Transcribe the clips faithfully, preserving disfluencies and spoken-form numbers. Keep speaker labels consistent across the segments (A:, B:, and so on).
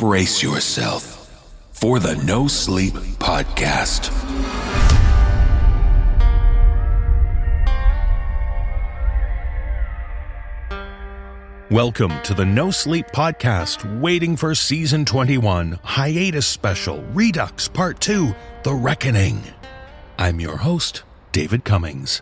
A: brace yourself for the No Sleep Podcast.
B: Welcome to the No Sleep Podcast, waiting for Season twenty-one, Hiatus Special, Redux Part two, The Reckoning. I'm your host, David Cummings.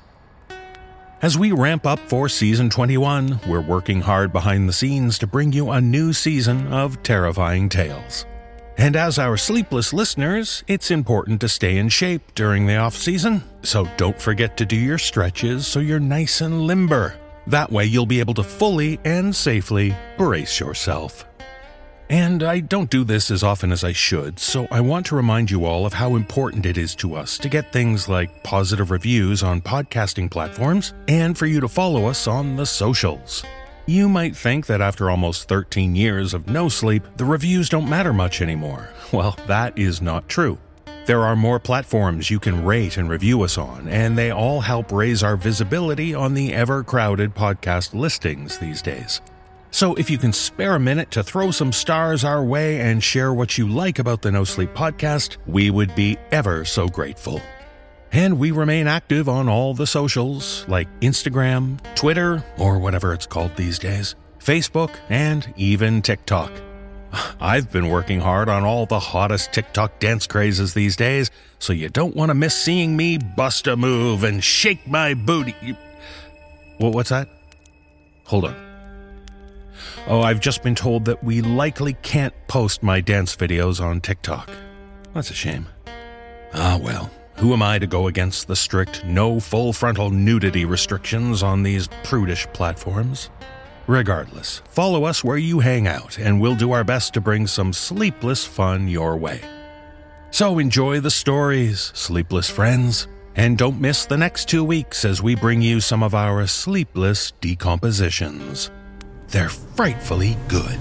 B: As we ramp up for Season twenty-one, we're working hard behind the scenes to bring you a new season of terrifying tales. And as our sleepless listeners, it's important to stay in shape during the off-season, so don't forget to do your stretches so you're nice and limber. That way you'll be able to fully and safely brace yourself. And I don't do this as often as I should, so I want to remind you all of how important it is to us to get things like positive reviews on podcasting platforms and for you to follow us on the socials. You might think that after almost thirteen years of no sleep, the reviews don't matter much anymore. Well, that is not true. There are more platforms you can rate and review us on, and they all help raise our visibility on the ever-crowded podcast listings these days. So if you can spare a minute to throw some stars our way and share what you like about the No Sleep Podcast, we would be ever so grateful. And we remain active on all the socials, like Instagram, Twitter, or whatever it's called these days, Facebook, and even TikTok. I've been working hard on all the hottest TikTok dance crazes these days, so you don't want to miss seeing me bust a move and shake my booty. Well, what's that? Hold on. Oh, I've just been told that we likely can't post my dance videos on TikTok. That's a shame. Ah, well, who am I to go against the strict no full frontal nudity restrictions on these prudish platforms? Regardless, follow us where you hang out, and we'll do our best to bring some sleepless fun your way. So enjoy the stories, sleepless friends, and don't miss the next two weeks as we bring you some of our sleepless decompositions. They're frightfully good.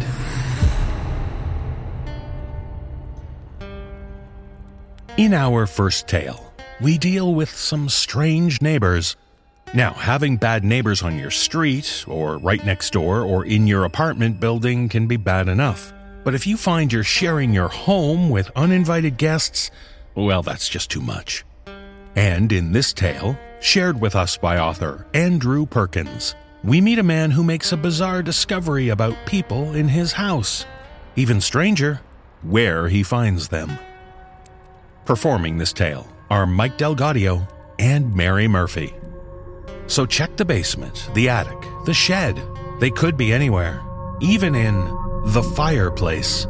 B: In our first tale, we deal with some strange neighbors. Now, having bad neighbors on your street, or right next door, or in your apartment building can be bad enough. But if you find you're sharing your home with uninvited guests, well, that's just too much. And in this tale, shared with us by author Andrew Perkins, we meet a man who makes a bizarre discovery about people in his house. Even stranger, where he finds them. Performing this tale are Mike Delgadio and Mary Murphy. So check the basement, the attic, the shed. They could be anywhere, even in the fireplace.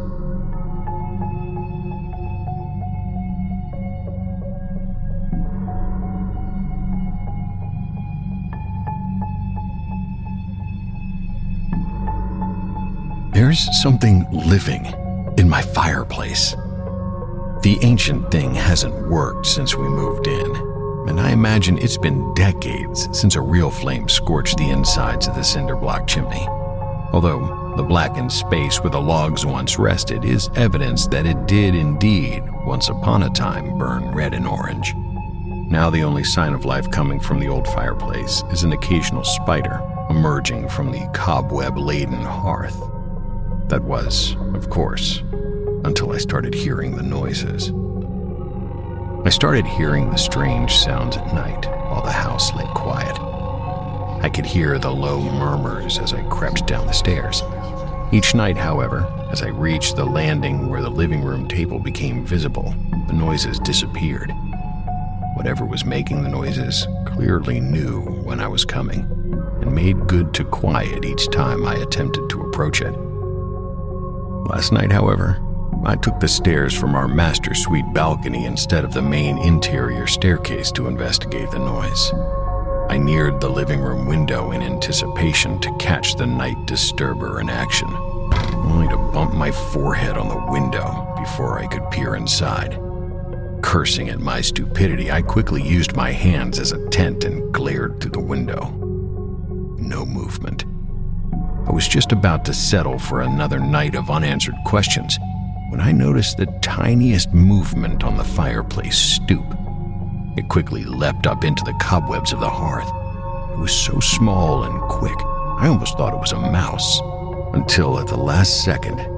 C: There's something living in my fireplace. The ancient thing hasn't worked since we moved in, and I imagine it's been decades since a real flame scorched the insides of the cinder block chimney. Although the blackened space where the logs once rested is evidence that it did indeed, once upon a time, burn red and orange. Now the only sign of life coming from the old fireplace is an occasional spider emerging from the cobweb-laden hearth. That was, of course, until I started hearing the noises. I started hearing the strange sounds at night while the house lay quiet. I could hear the low murmurs as I crept down the stairs. Each night, however, as I reached the landing where the living room table became visible, the noises disappeared. Whatever was making the noises clearly knew when I was coming, and made good to quiet each time I attempted to approach it. Last night, however, I took the stairs from our master suite balcony instead of the main interior staircase to investigate the noise. I neared the living room window in anticipation to catch the night disturber in action, only to bump my forehead on the window before I could peer inside. Cursing at my stupidity, I quickly used my hands as a tent and glared through the window. No movement. I was just about to settle for another night of unanswered questions when I noticed the tiniest movement on the fireplace stoop. It quickly leapt up into the cobwebs of the hearth. It was so small and quick, I almost thought it was a mouse, until at the last second,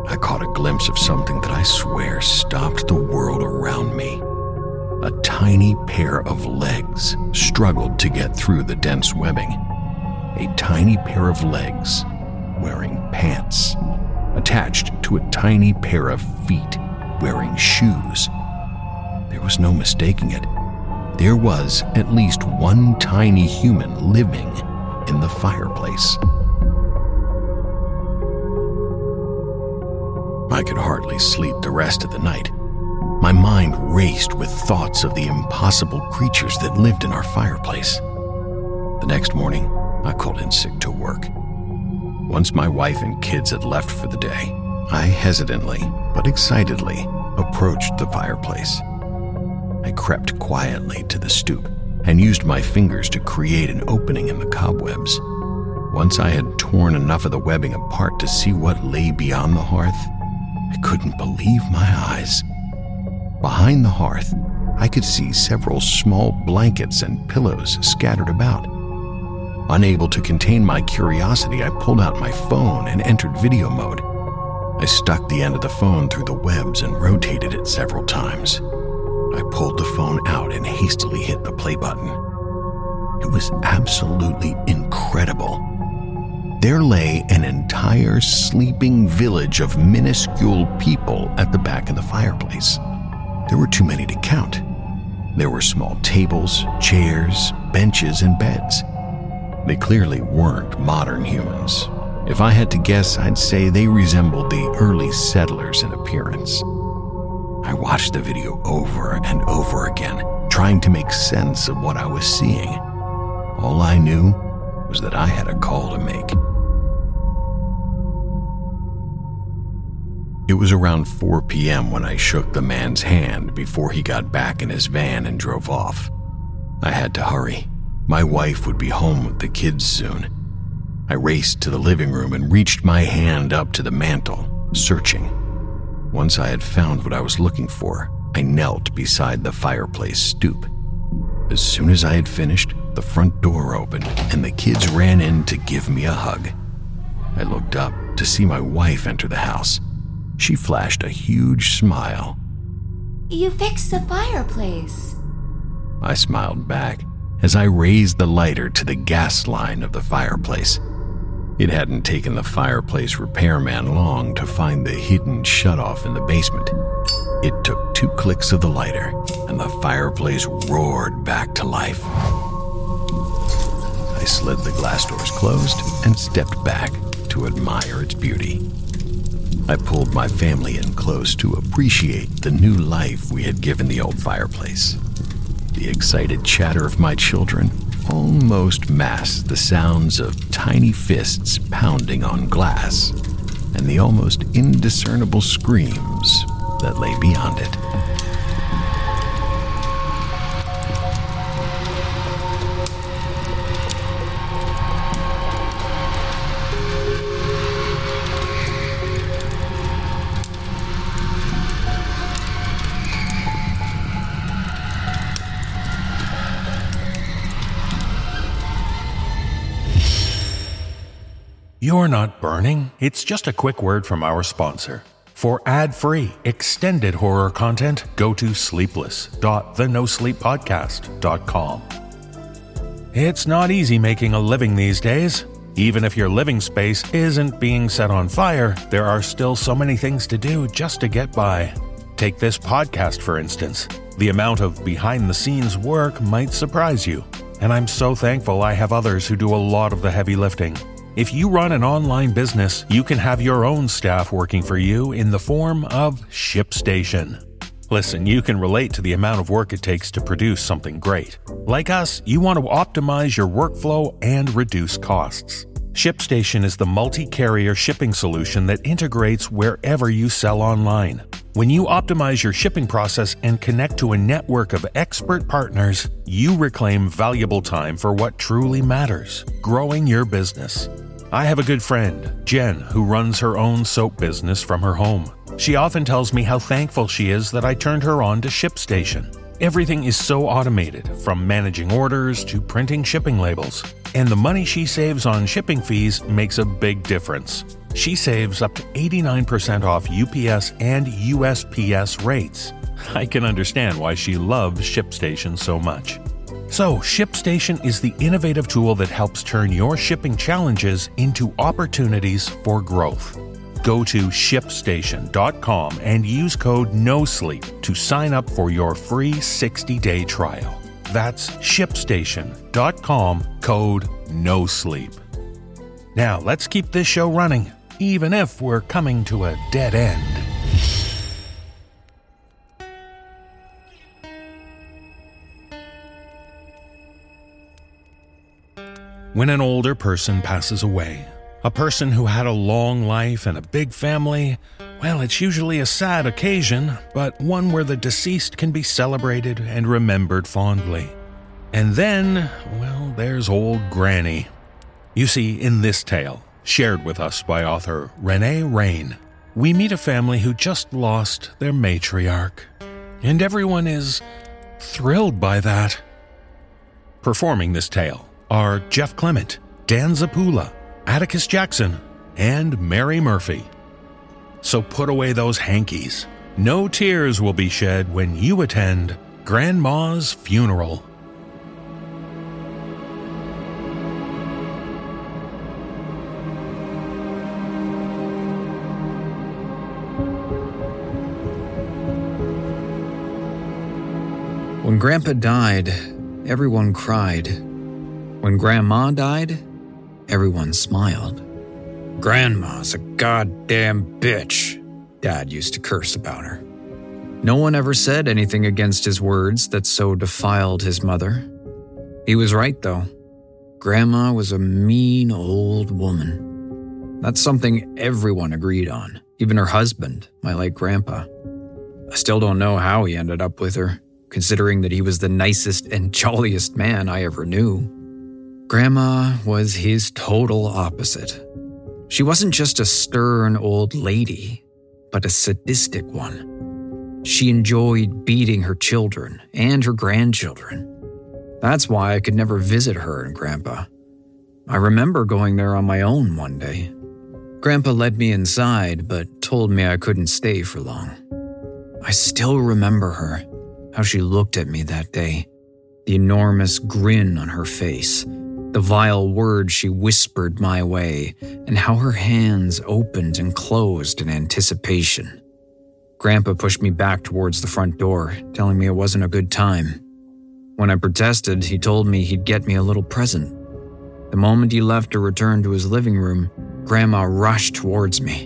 C: I caught a glimpse of something that I swear stopped the world around me. A tiny pair of legs struggled to get through the dense webbing. A tiny pair of legs wearing pants, attached to a tiny pair of feet wearing shoes. There was no mistaking it. There was at least one tiny human living in the fireplace. I could hardly sleep the rest of the night. My mind raced with thoughts of the impossible creatures that lived in our fireplace. The next morning, I called in sick to work. Once my wife and kids had left for the day, I hesitantly but excitedly approached the fireplace. I crept quietly to the stoop and used my fingers to create an opening in the cobwebs. Once I had torn enough of the webbing apart to see what lay beyond the hearth, I couldn't believe my eyes. Behind the hearth, I could see several small blankets and pillows scattered about. Unable to contain my curiosity, I pulled out my phone and entered video mode. I stuck the end of the phone through the webs and rotated it several times. I pulled the phone out and hastily hit the play button. It was absolutely incredible. There lay an entire sleeping village of minuscule people at the back of the fireplace. There were too many to count. There were small tables, chairs, benches, and beds. They clearly weren't modern humans. If I had to guess, I'd say they resembled the early settlers in appearance. I watched the video over and over again, trying to make sense of what I was seeing. All I knew was that I had a call to make. It was around four p.m. when I shook the man's hand before he got back in his van and drove off. I had to hurry. My wife would be home with the kids soon. I raced to the living room and reached my hand up to the mantel, searching. Once I had found what I was looking for, I knelt beside the fireplace stoop. As soon as I had finished, the front door opened and the kids ran in to give me a hug. I looked up to see my wife enter the house. She flashed a huge smile.
D: You fixed the fireplace.
C: I smiled back as I raised the lighter to the gas line of the fireplace. It hadn't taken the fireplace repairman long to find the hidden shutoff in the basement. It took two clicks of the lighter, and the fireplace roared back to life. I slid the glass doors closed and stepped back to admire its beauty. I pulled my family in close to appreciate the new life we had given the old fireplace. The excited chatter of my children almost masked the sounds of tiny fists pounding on glass and the almost indiscernible screams that lay beyond it.
B: You're not burning. It's just a quick word from our sponsor. For ad-free, extended horror content, go to sleepless dot the no sleep podcast dot com. It's not easy making a living these days. Even if your living space isn't being set on fire, there are still so many things to do just to get by. Take this podcast, for instance. The amount of behind-the-scenes work might surprise you, and I'm so thankful I have others who do a lot of the heavy lifting. If you run an online business, you can have your own staff working for you in the form of ShipStation. Listen, you can relate to the amount of work it takes to produce something great. Like us, you want to optimize your workflow and reduce costs. ShipStation is the multi-carrier shipping solution that integrates wherever you sell online. When you optimize your shipping process and connect to a network of expert partners, you reclaim valuable time for what truly matters, growing your business. I have a good friend, Jen, who runs her own soap business from her home. She often tells me how thankful she is that I turned her on to ShipStation. Everything is so automated, from managing orders to printing shipping labels. And the money she saves on shipping fees makes a big difference. She saves up to eighty-nine percent off U P S and U S P S rates. I can understand why she loves ShipStation so much. So, ShipStation is the innovative tool that helps turn your shipping challenges into opportunities for growth. Go to ship station dot com and use code NOSLEEP to sign up for your free sixty-day trial. That's ship station dot com, code NOSLEEP. Now, let's keep this show running, even if we're coming to a dead end. When an older person passes away, a person who had a long life and a big family, well, it's usually a sad occasion, but one where the deceased can be celebrated and remembered fondly. And then, well, there's old Granny. You see, in this tale, shared with us by author Renee Rain, we meet a family who just lost their matriarch. And everyone is thrilled by that. Performing this tale are Jeff Clement, Dan Zapula, Atticus Jackson, and Mary Murphy. So put away those hankies. No tears will be shed when you attend Grandma's funeral.
E: When Grandpa died, everyone cried. When Grandma died, everyone smiled. Grandma's a goddamn bitch, Dad used to curse about her. No one ever said anything against his words that so defiled his mother. He was right, though. Grandma was a mean old woman. That's something everyone agreed on, even her husband, my late grandpa. I still don't know how he ended up with her, considering that he was the nicest and jolliest man I ever knew. Grandma was his total opposite. She wasn't just a stern old lady, but a sadistic one. She enjoyed beating her children and her grandchildren. That's why I could never visit her and Grandpa. I remember going there on my own one day. Grandpa led me inside, but told me I couldn't stay for long. I still remember her, how she looked at me that day, the enormous grin on her face, the vile words she whispered my way, and how her hands opened and closed in anticipation. Grandpa pushed me back towards the front door, telling me it wasn't a good time. When I protested, he told me he'd get me a little present. The moment he left to return to his living room, Grandma rushed towards me.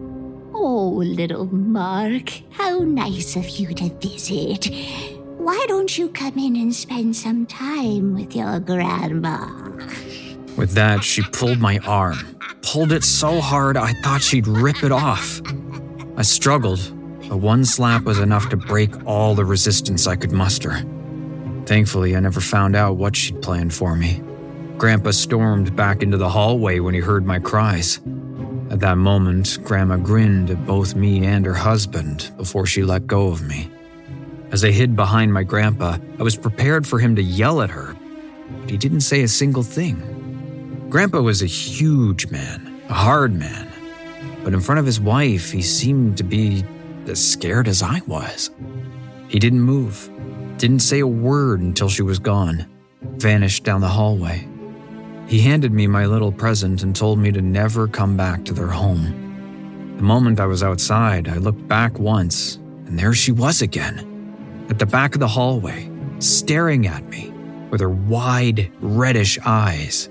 F: Oh, little Mark, how nice of you to visit. Why don't you come in and spend some time with your grandma?
E: With that, she pulled my arm, pulled it so hard I thought she'd rip it off. I struggled, but one slap was enough to break all the resistance I could muster. Thankfully, I never found out what she'd planned for me. Grandpa stormed back into the hallway when he heard my cries. At that moment, Grandma grinned at both me and her husband before she let go of me. As I hid behind my grandpa, I was prepared for him to yell at her, but he didn't say a single thing. Grandpa was a huge man, a hard man, but in front of his wife, he seemed to be as scared as I was. He didn't move, didn't say a word until she was gone, vanished down the hallway. He handed me my little present and told me to never come back to their home. The moment I was outside, I looked back once, and there she was again, at the back of the hallway, staring at me with her wide, reddish eyes,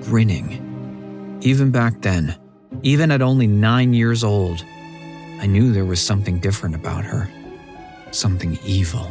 E: grinning. Even back then, even at only nine years old, I knew there was something different about her, something evil.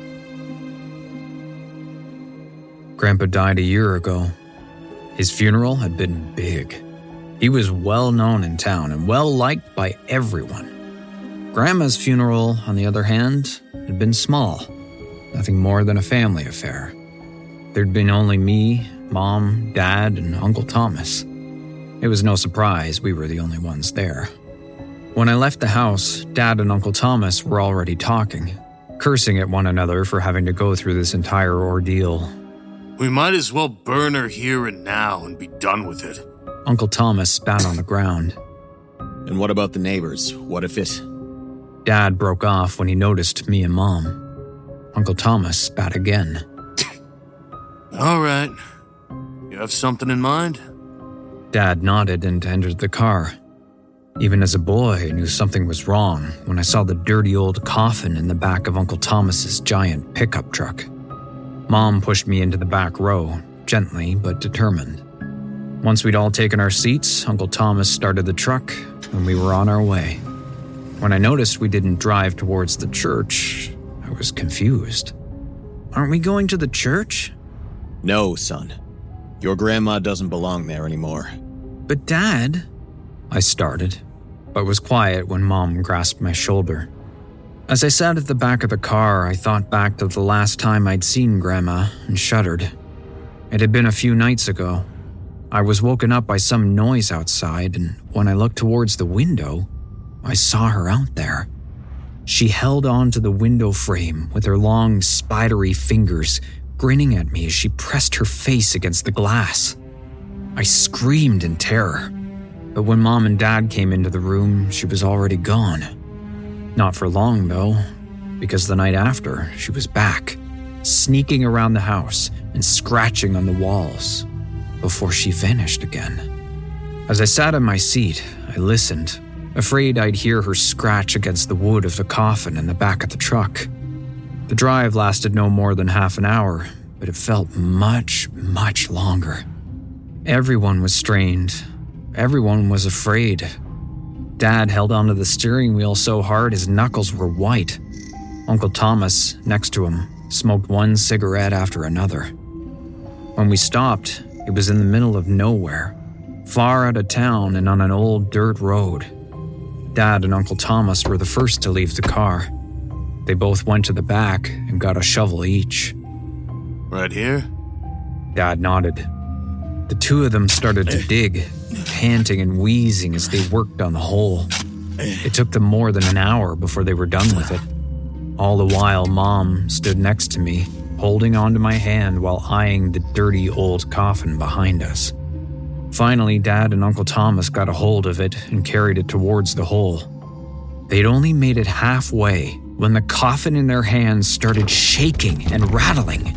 E: Grandpa died a year ago. His funeral had been big. He was well known in town and well liked by everyone. Grandma's funeral, on the other hand, had been small, nothing more than a family affair. There'd been only me, Mom, Dad, and Uncle Thomas. It was no surprise we were the only ones there. When I left the house, Dad and Uncle Thomas were already talking, cursing at one another for having to go through this entire ordeal.
G: We might as well burn her here and now and be done with it.
E: Uncle Thomas spat on the ground.
G: And what about the neighbors? What if it...
E: Dad broke off when he noticed me and Mom. Uncle Thomas spat again.
H: All right. You have something in mind?
E: Dad nodded and entered the car. Even as a boy, I knew something was wrong when I saw the dirty old coffin in the back of Uncle Thomas's giant pickup truck. Mom pushed me into the back row, gently but determined. Once we'd all taken our seats, Uncle Thomas started the truck, and we were on our way. When I noticed we didn't drive towards the church, I was confused. Aren't we going to the church?
G: No, son. Your grandma doesn't belong there anymore.
E: But Dad, I started, but was quiet when Mom grasped my shoulder. As I sat at the back of the car, I thought back to the last time I'd seen Grandma and shuddered. It had been a few nights ago. I was woken up by some noise outside, and when I looked towards the window, I saw her out there. She held onto the window frame with her long, spidery fingers, grinning at me as she pressed her face against the glass. I screamed in terror, but when Mom and Dad came into the room, she was already gone. Not for long, though, because the night after, she was back, sneaking around the house and scratching on the walls, before she vanished again. As I sat in my seat, I listened, afraid I'd hear her scratch against the wood of the coffin in the back of the truck. The drive lasted no more than half an hour, but it felt much, much longer. Everyone was strained. Everyone was afraid. Dad held onto the steering wheel so hard his knuckles were white. Uncle Thomas, next to him, smoked one cigarette after another. When we stopped, it was in the middle of nowhere, far out of town and on an old dirt road. Dad and Uncle Thomas were the first to leave the car. They both went to the back and got a shovel each.
H: Right here?
E: Dad nodded. The two of them started to dig, panting and wheezing as they worked on the hole. It took them more than an hour before they were done with it. All the while, Mom stood next to me, holding onto my hand while eyeing the dirty old coffin behind us. Finally, Dad and Uncle Thomas got a hold of it and carried it towards the hole. They'd only made it halfway when the coffin in their hands started shaking and rattling.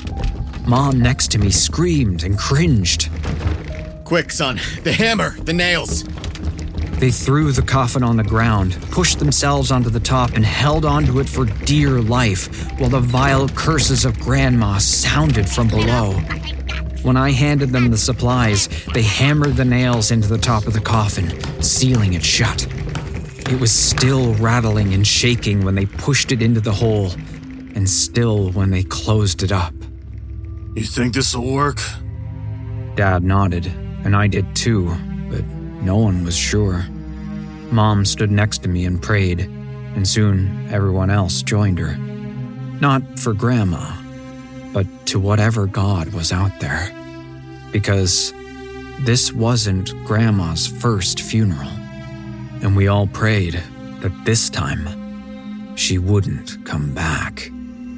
E: Mom next to me screamed and cringed.
G: Quick, son. The hammer. The nails.
E: They threw the coffin on the ground, pushed themselves onto the top, and held onto it for dear life while the vile curses of Grandma sounded from below. When I handed them the supplies, they hammered the nails into the top of the coffin, sealing it shut. It was still rattling and shaking when they pushed it into the hole, and still when they closed it up.
H: You think this'll work?
E: Dad nodded, and I did too, but no one was sure. Mom stood next to me and prayed, and soon everyone else joined her. Not for Grandma, but to whatever God was out there. Because this wasn't Grandma's first funeral, and we all prayed that this time she wouldn't come back.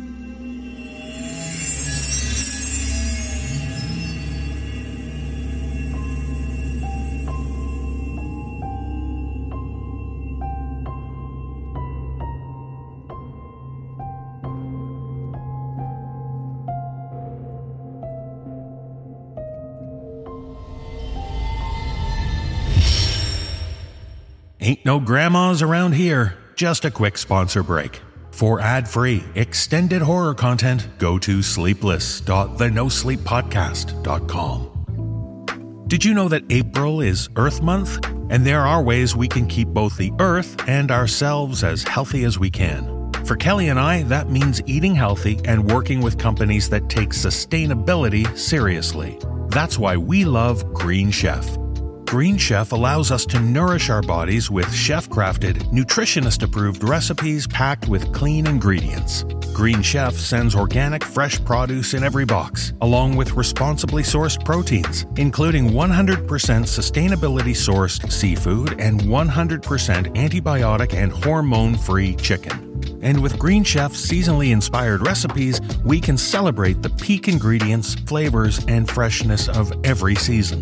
B: Ain't no grandmas around here. Just a quick sponsor break. For ad-free, extended horror content, go to sleepless dot the no sleep podcast dot com. Did you know that April is Earth Month? And there are ways we can keep both the Earth and ourselves as healthy as we can. For Kelly and I, that means eating healthy and working with companies that take sustainability seriously. That's why we love Green Chef. Green Chef allows us to nourish our bodies with chef-crafted, nutritionist-approved recipes packed with clean ingredients. Green Chef sends organic, fresh produce in every box, along with responsibly sourced proteins, including one hundred percent sustainability-sourced seafood and one hundred percent antibiotic and hormone-free chicken. And with Green Chef's seasonally inspired recipes, we can celebrate the peak ingredients, flavors, and freshness of every season.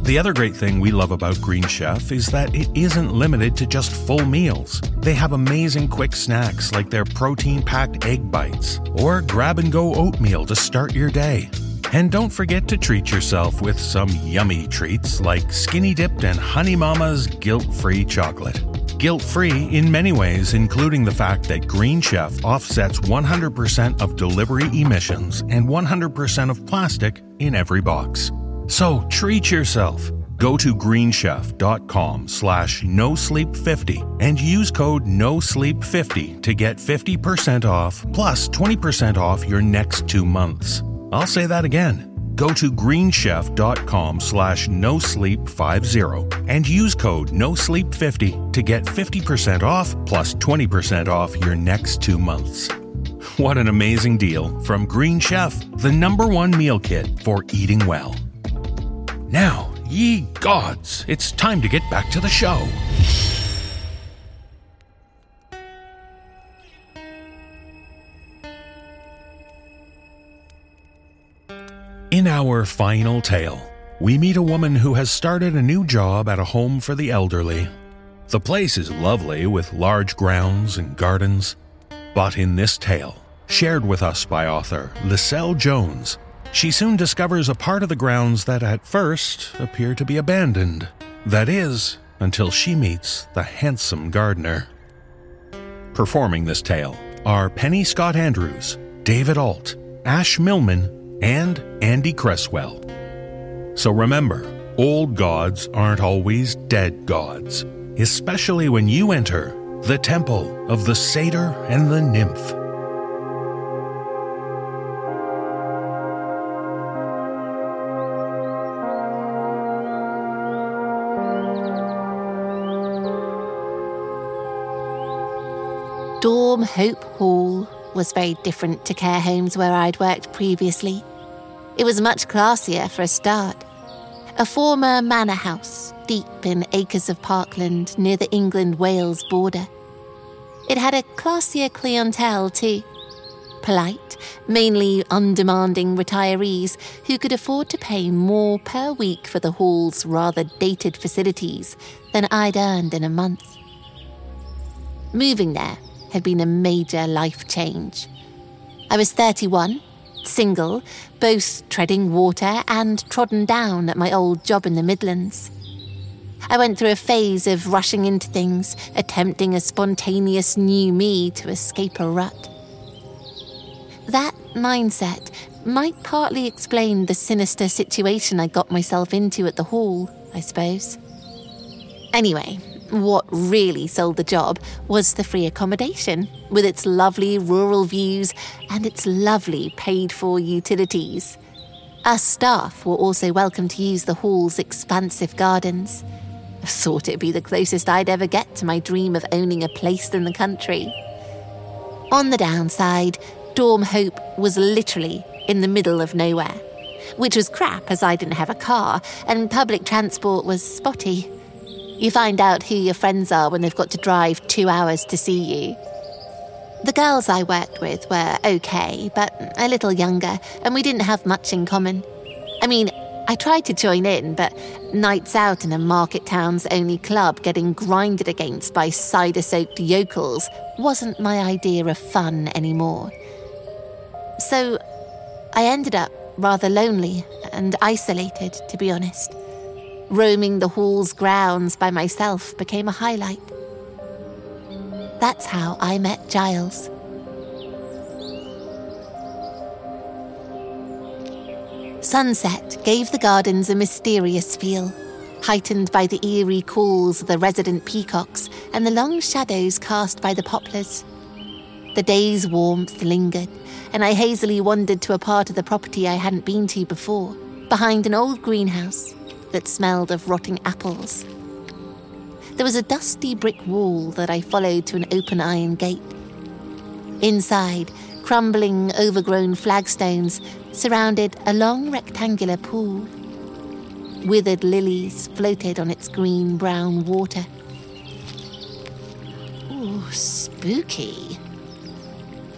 B: The other great thing we love about Green Chef is that it isn't limited to just full meals. They have amazing quick snacks like their protein-packed egg bites or grab-and-go oatmeal to start your day. And don't forget to treat yourself with some yummy treats like Skinny Dipped and Honey Mama's guilt-free chocolate. Guilt-free in many ways, including the fact that Green Chef offsets one hundred percent of delivery emissions and one hundred percent of plastic in every box. So treat yourself. Go to greenchef.com slash no sleep 50 and use code no sleep 50 to get fifty percent off plus twenty percent off your next two months. I'll say that again. Go to greenchef.com slash no sleep 50 and use code no sleep 50 to get fifty percent off plus twenty percent off your next two months. What an amazing deal from Green Chef, the number one meal kit for eating well. Now, ye gods, it's time to get back to the show. In our final tale, we meet a woman who has started a new job at a home for the elderly. The place is lovely with large grounds and gardens, but in this tale, shared with us by author Lyselle Jones, she soon discovers a part of the grounds that at first appear to be abandoned. That is, until she meets the handsome gardener. Performing this tale are Penny Scott Andrews, David Alt, Ash Millman, and Andy Cresswell. So remember, old gods aren't always dead gods, especially when you enter the temple of the satyr and the nymph.
I: Dorm Hope Hall was very different to care homes where I'd worked previously. It was much classier for a start. A former manor house, deep in acres of parkland near the England-Wales border. It had a classier clientele too. Polite, mainly undemanding retirees who could afford to pay more per week for the hall's rather dated facilities than I'd earned in a month. Moving there had been a major life change. I was thirty-one, single, both treading water and trodden down at my old job in the Midlands. I went through a phase of rushing into things, attempting a spontaneous new me to escape a rut. That mindset might partly explain the sinister situation I got myself into at the hall, I suppose. Anyway, what really sold the job was the free accommodation, with its lovely rural views and its lovely paid-for utilities. Us staff were also welcome to use the hall's expansive gardens. I thought it'd be the closest I'd ever get to my dream of owning a place in the country. On the downside, Dorm Hope was literally in the middle of nowhere, which was crap as I didn't have a car and public transport was spotty. You find out who your friends are when they've got to drive two hours to see you. The girls I worked with were okay, but a little younger, and we didn't have much in common. I mean, I tried to join in, but nights out in a market town's only club getting grinded against by cider-soaked yokels wasn't my idea of fun anymore. So I ended up rather lonely and isolated, to be honest. Roaming the hall's grounds by myself became a highlight. That's how I met Giles. Sunset gave the gardens a mysterious feel, heightened by the eerie calls of the resident peacocks and the long shadows cast by the poplars. The day's warmth lingered, and I hazily wandered to a part of the property I hadn't been to before, behind an old greenhouse that smelled of rotting apples. There was a dusty brick wall that I followed to an open iron gate. Inside, crumbling, overgrown flagstones surrounded a long rectangular pool. Withered lilies floated on its green-brown water. Ooh, spooky,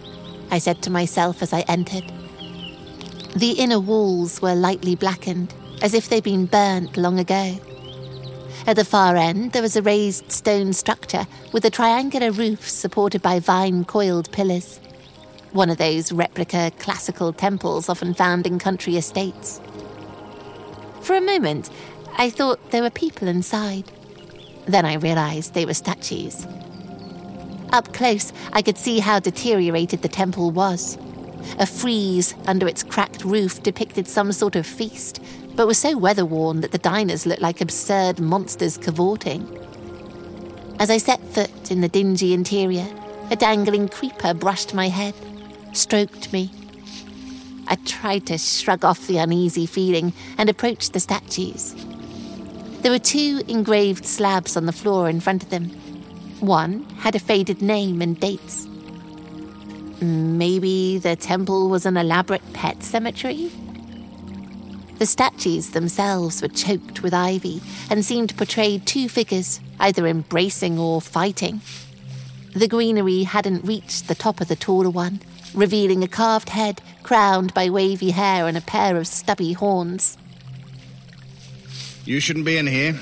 I: I said to myself as I entered. The inner walls were lightly blackened, as if they'd been burnt long ago. At the far end, there was a raised stone structure with a triangular roof supported by vine-coiled pillars. One of those replica classical temples often found in country estates. For a moment, I thought there were people inside. Then I realised they were statues. Up close, I could see how deteriorated the temple was. A frieze under its cracked roof depicted some sort of feast, but was so weather-worn that the diners looked like absurd monsters cavorting. As I set foot in the dingy interior, a dangling creeper brushed my head, stroked me. I tried to shrug off the uneasy feeling and approached the statues. There were two engraved slabs on the floor in front of them. One had a faded name and dates. Maybe the temple was an elaborate pet cemetery? The statues themselves were choked with ivy and seemed to portray two figures, either embracing or fighting. The greenery hadn't reached the top of the taller one, revealing a carved head crowned by wavy hair and a pair of stubby horns.
J: You shouldn't be in here.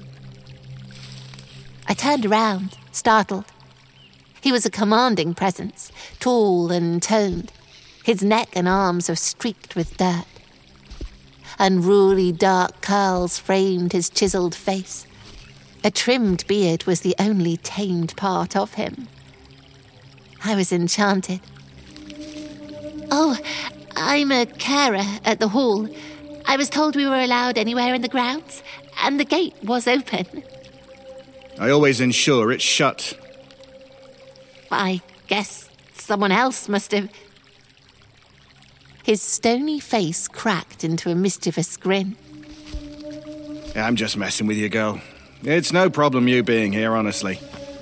I: I turned around, startled. He was a commanding presence, tall and toned. His neck and arms were streaked with dirt. Unruly dark curls framed his chiselled face. A trimmed beard was the only tamed part of him. I was enchanted. Oh, I'm a carer at the hall. I was told we were allowed anywhere in the grounds, and the gate was open.
J: I always ensure it's shut.
I: I guess someone else must have... His stony face cracked into a mischievous grin.
J: I'm just messing with you, girl. It's no problem you being here, honestly.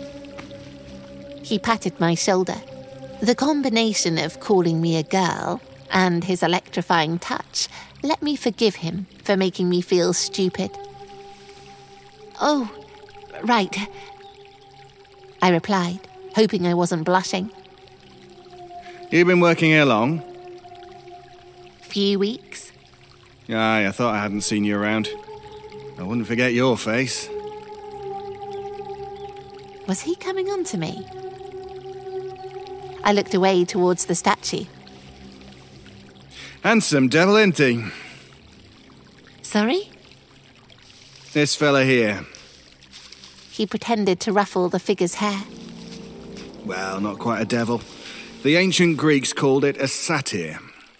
I: He patted my shoulder. The combination of calling me a girl and his electrifying touch let me forgive him for making me feel stupid. Oh, right, I replied, hoping I wasn't blushing.
J: You been working here long?
I: Few weeks.
J: Aye, I thought I hadn't seen you around. I wouldn't forget your face.
I: Was he coming on to me? I looked away towards the statue.
J: Handsome devil, ain't he?
I: Sorry?
J: This fella here.
I: He pretended to ruffle the figure's hair.
J: Well, not quite a devil. The ancient Greeks called it a satyr.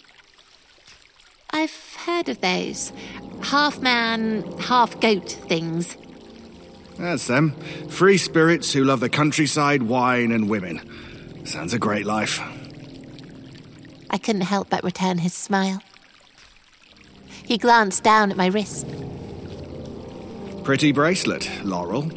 I: I've heard of those. Half-man, half-goat things.
J: That's them. Free spirits who love the countryside, wine and women. Sounds a great life.
I: I couldn't help but return his smile. He glanced down at my wrist.
J: Pretty bracelet, Laurel.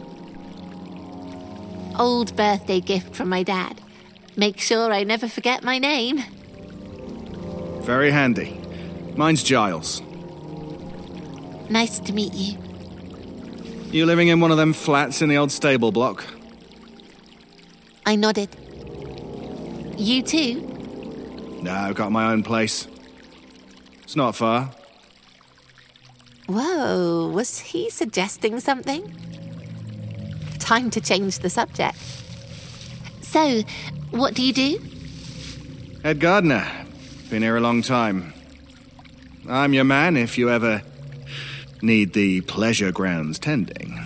I: Old birthday gift from my dad. Make sure I never forget my name.
J: Very handy. Mine's Giles.
I: Nice to meet you.
J: You living in one of them flats in the old stable block?
I: I nodded. You too?
J: No, I've got my own place. It's not far.
I: Whoa, was he suggesting something? Time to change the subject. So, what do you do?
J: Head gardener. Been here a long time. I'm your man if you ever need the pleasure grounds tending.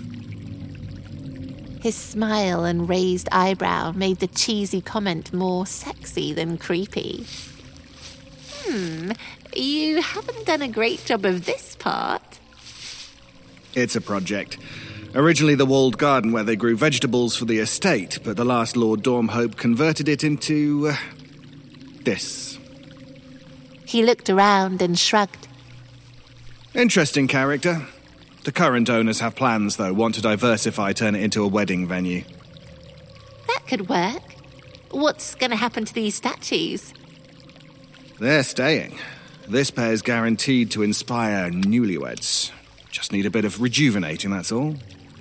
I: His smile and raised eyebrow made the cheesy comment more sexy than creepy. Hmm, you haven't done a great job of this part.
J: It's a project. Originally the walled garden where they grew vegetables for the estate, but the last Lord Dormhope converted it into... Uh, this.
I: He looked around and shrugged.
J: Interesting character. The current owners have plans, though, want to diversify, turn it into a wedding venue.
I: That could work. What's going to happen to these statues?
J: They're staying. This pair's guaranteed to inspire newlyweds. Just need a bit of rejuvenating, that's all.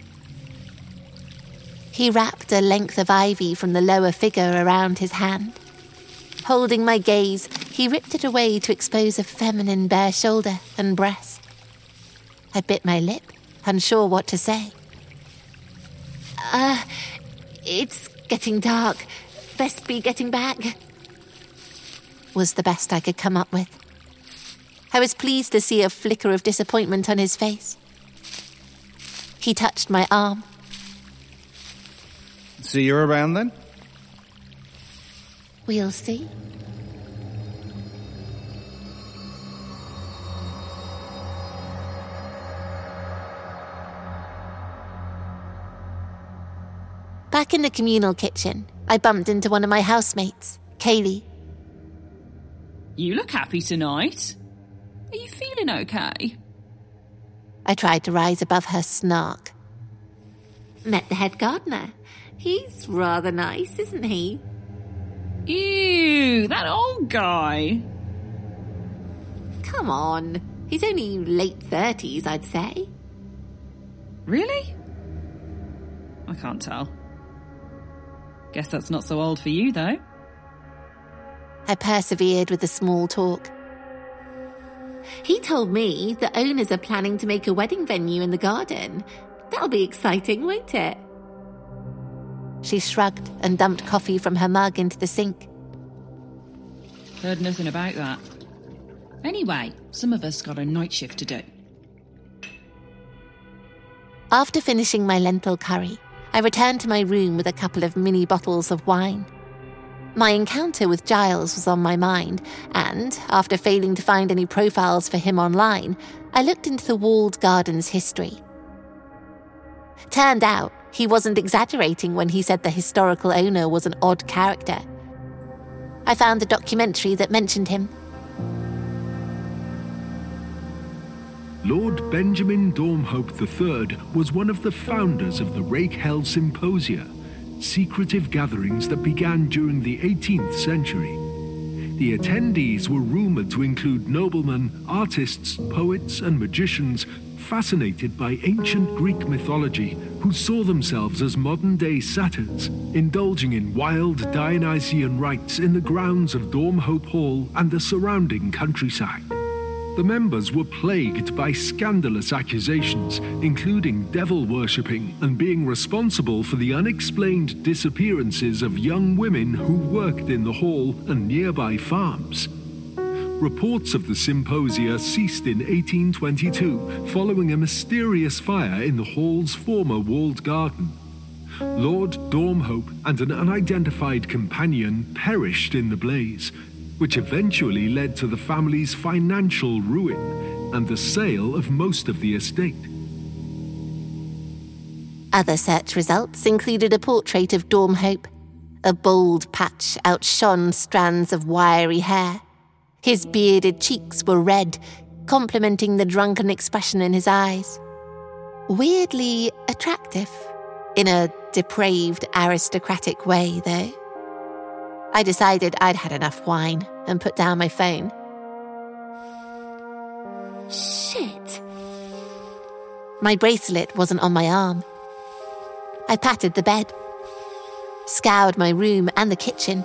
I: He wrapped a length of ivy from the lower figure around his hand. Holding my gaze, he ripped it away to expose a feminine bare shoulder and breast. I bit my lip, unsure what to say. Uh, it's getting dark. Best be getting back, was the best I could come up with. I was pleased to see a flicker of disappointment on his face. He touched my arm.
J: So you're around then?
I: We'll see. Back in the communal kitchen, I bumped into one of my housemates, Kaylee.
K: You look happy tonight. Are you feeling okay?
I: I tried to rise above her snark. Met the head gardener. He's rather nice, isn't he?
K: Ew, that old guy.
I: Come on. He's only late thirties, I'd say.
K: Really? I can't tell. Guess that's not so old for you, though.
I: I persevered with the small talk. He told me the owners are planning to make a wedding venue in the garden. That'll be exciting, won't it? She shrugged and dumped coffee from her mug into the sink.
K: Heard nothing about that. Anyway, some of us got a night shift to do.
I: After finishing my lentil curry, I returned to my room with a couple of mini bottles of wine. My encounter with Giles was on my mind, and, after failing to find any profiles for him online, I looked into the walled garden's history. Turned out, he wasn't exaggerating when he said the historical owner was an odd character. I found a documentary that mentioned him.
L: Lord Benjamin Dormhope the third was one of the founders of the Rakehell Symposia, secretive gatherings that began during the eighteenth century. The attendees were rumoured to include noblemen, artists, poets, and magicians fascinated by ancient Greek mythology who saw themselves as modern-day satyrs, indulging in wild Dionysian rites in the grounds of Dormhope Hall and the surrounding countryside. The members were plagued by scandalous accusations, including devil-worshipping and being responsible for the unexplained disappearances of young women who worked in the hall and nearby farms. Reports of the symposia ceased in eighteen twenty-two, following a mysterious fire in the hall's former walled garden. Lord Dormhope and an unidentified companion perished in the blaze, which eventually led to the family's financial ruin and the sale of most of the estate.
I: Other search results included a portrait of Dormhope. A bald patch outshone strands of wiry hair. His bearded cheeks were red, complementing the drunken expression in his eyes. Weirdly attractive, in a depraved aristocratic way, though. I decided I'd had enough wine and put down my phone.
F: Shit.
I: My bracelet wasn't on my arm. I patted the bed, scoured my room and the kitchen.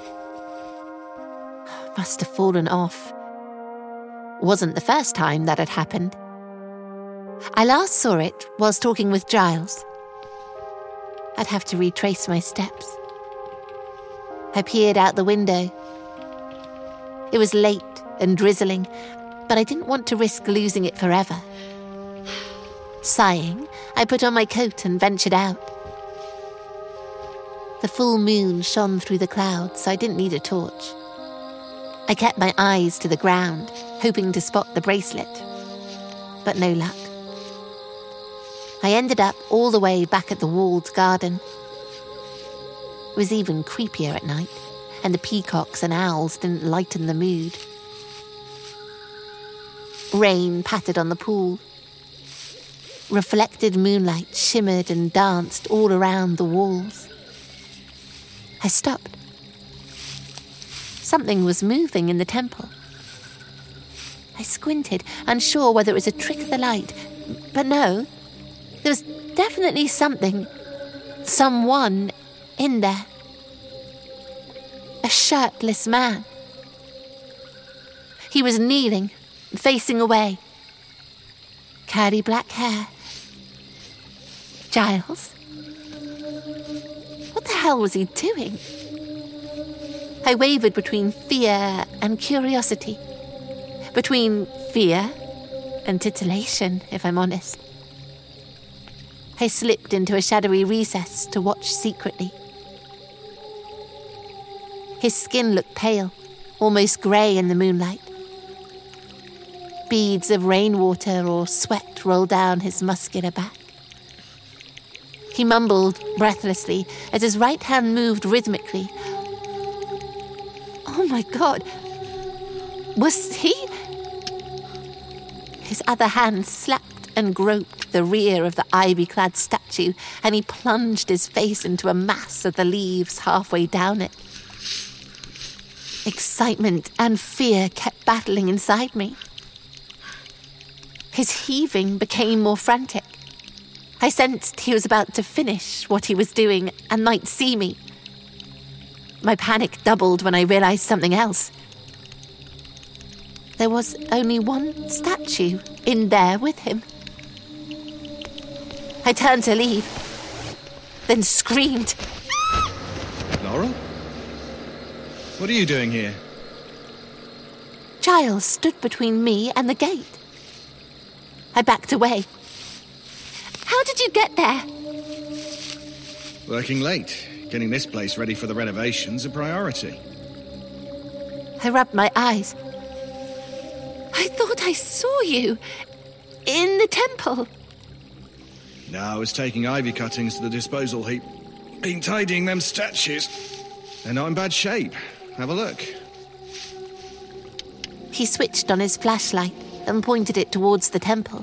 I: Must have fallen off. Wasn't the first time that had happened. I last saw it whilst talking with Giles. I'd have to retrace my steps. I peered out the window. It was late and drizzling, but I didn't want to risk losing it forever. Sighing, I put on my coat and ventured out. The full moon shone through the clouds, so I didn't need a torch. I kept my eyes to the ground, hoping to spot the bracelet, but no luck. I ended up all the way back at the walled garden. It was even creepier at night, and the peacocks and owls didn't lighten the mood. Rain pattered on the pool. Reflected moonlight shimmered and danced all around the walls. I stopped. Something was moving in the temple. I squinted, unsure whether it was a trick of the light, but no, there was definitely something, someone in there. A shirtless man. He was kneeling, facing away. curly black hair. Giles? What the hell was he doing? I wavered between fear and curiosity. Between fear and titillation, if I'm honest. I slipped into a shadowy recess to watch secretly. His skin looked pale, almost grey in the moonlight. Beads of rainwater or sweat rolled down his muscular back. He mumbled breathlessly as his right hand moved rhythmically. Oh my God! Was he? His other hand slapped and groped the rear of the ivy-clad statue, and he plunged his face into a mass of the leaves halfway down it. Excitement and fear kept battling inside me. His heaving became more frantic. I sensed he was about to finish what he was doing and might see me. My panic doubled when I realized something else. There was only one statue in there with him. I turned to leave, then screamed.
J: Laurel? What are you doing here?
I: Giles stood between me and the gate. I backed away. How did you get there?
J: Working late. Getting this place ready for the renovation's a priority.
I: I rubbed my eyes. I thought I saw you in the temple.
J: No, I was taking ivy cuttings to the disposal heap. Been tidying them statues. They're not in bad shape. Have a look.
I: He switched on his flashlight and pointed it towards the temple.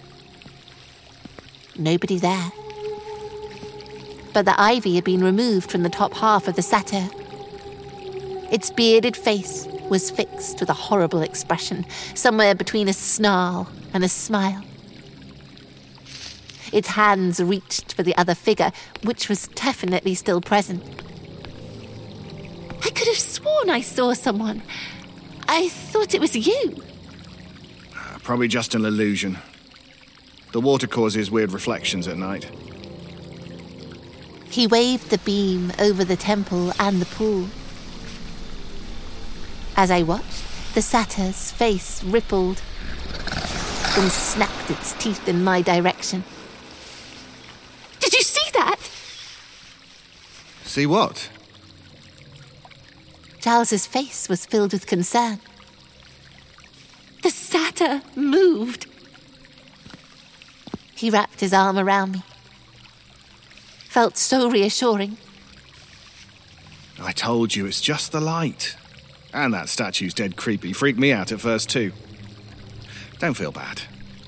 I: Nobody there. But the ivy had been removed from the top half of the satyr. Its bearded face was fixed with a horrible expression, somewhere between a snarl and a smile. Its hands reached for the other figure, which was definitely still present. I could have sworn I saw someone. I thought it was you.
J: Probably just an illusion. The water causes weird reflections at night.
I: He waved the beam over the temple and the pool. As I watched, the satyr's face rippled, then snapped its teeth in my direction. Did you see that?
J: See what?
I: Giles's face was filled with concern. The satyr moved. He wrapped his arm around me. Felt so reassuring.
J: I told you, it's just the light. And that statue's dead creepy. Freaked me out at first, too. Don't feel bad.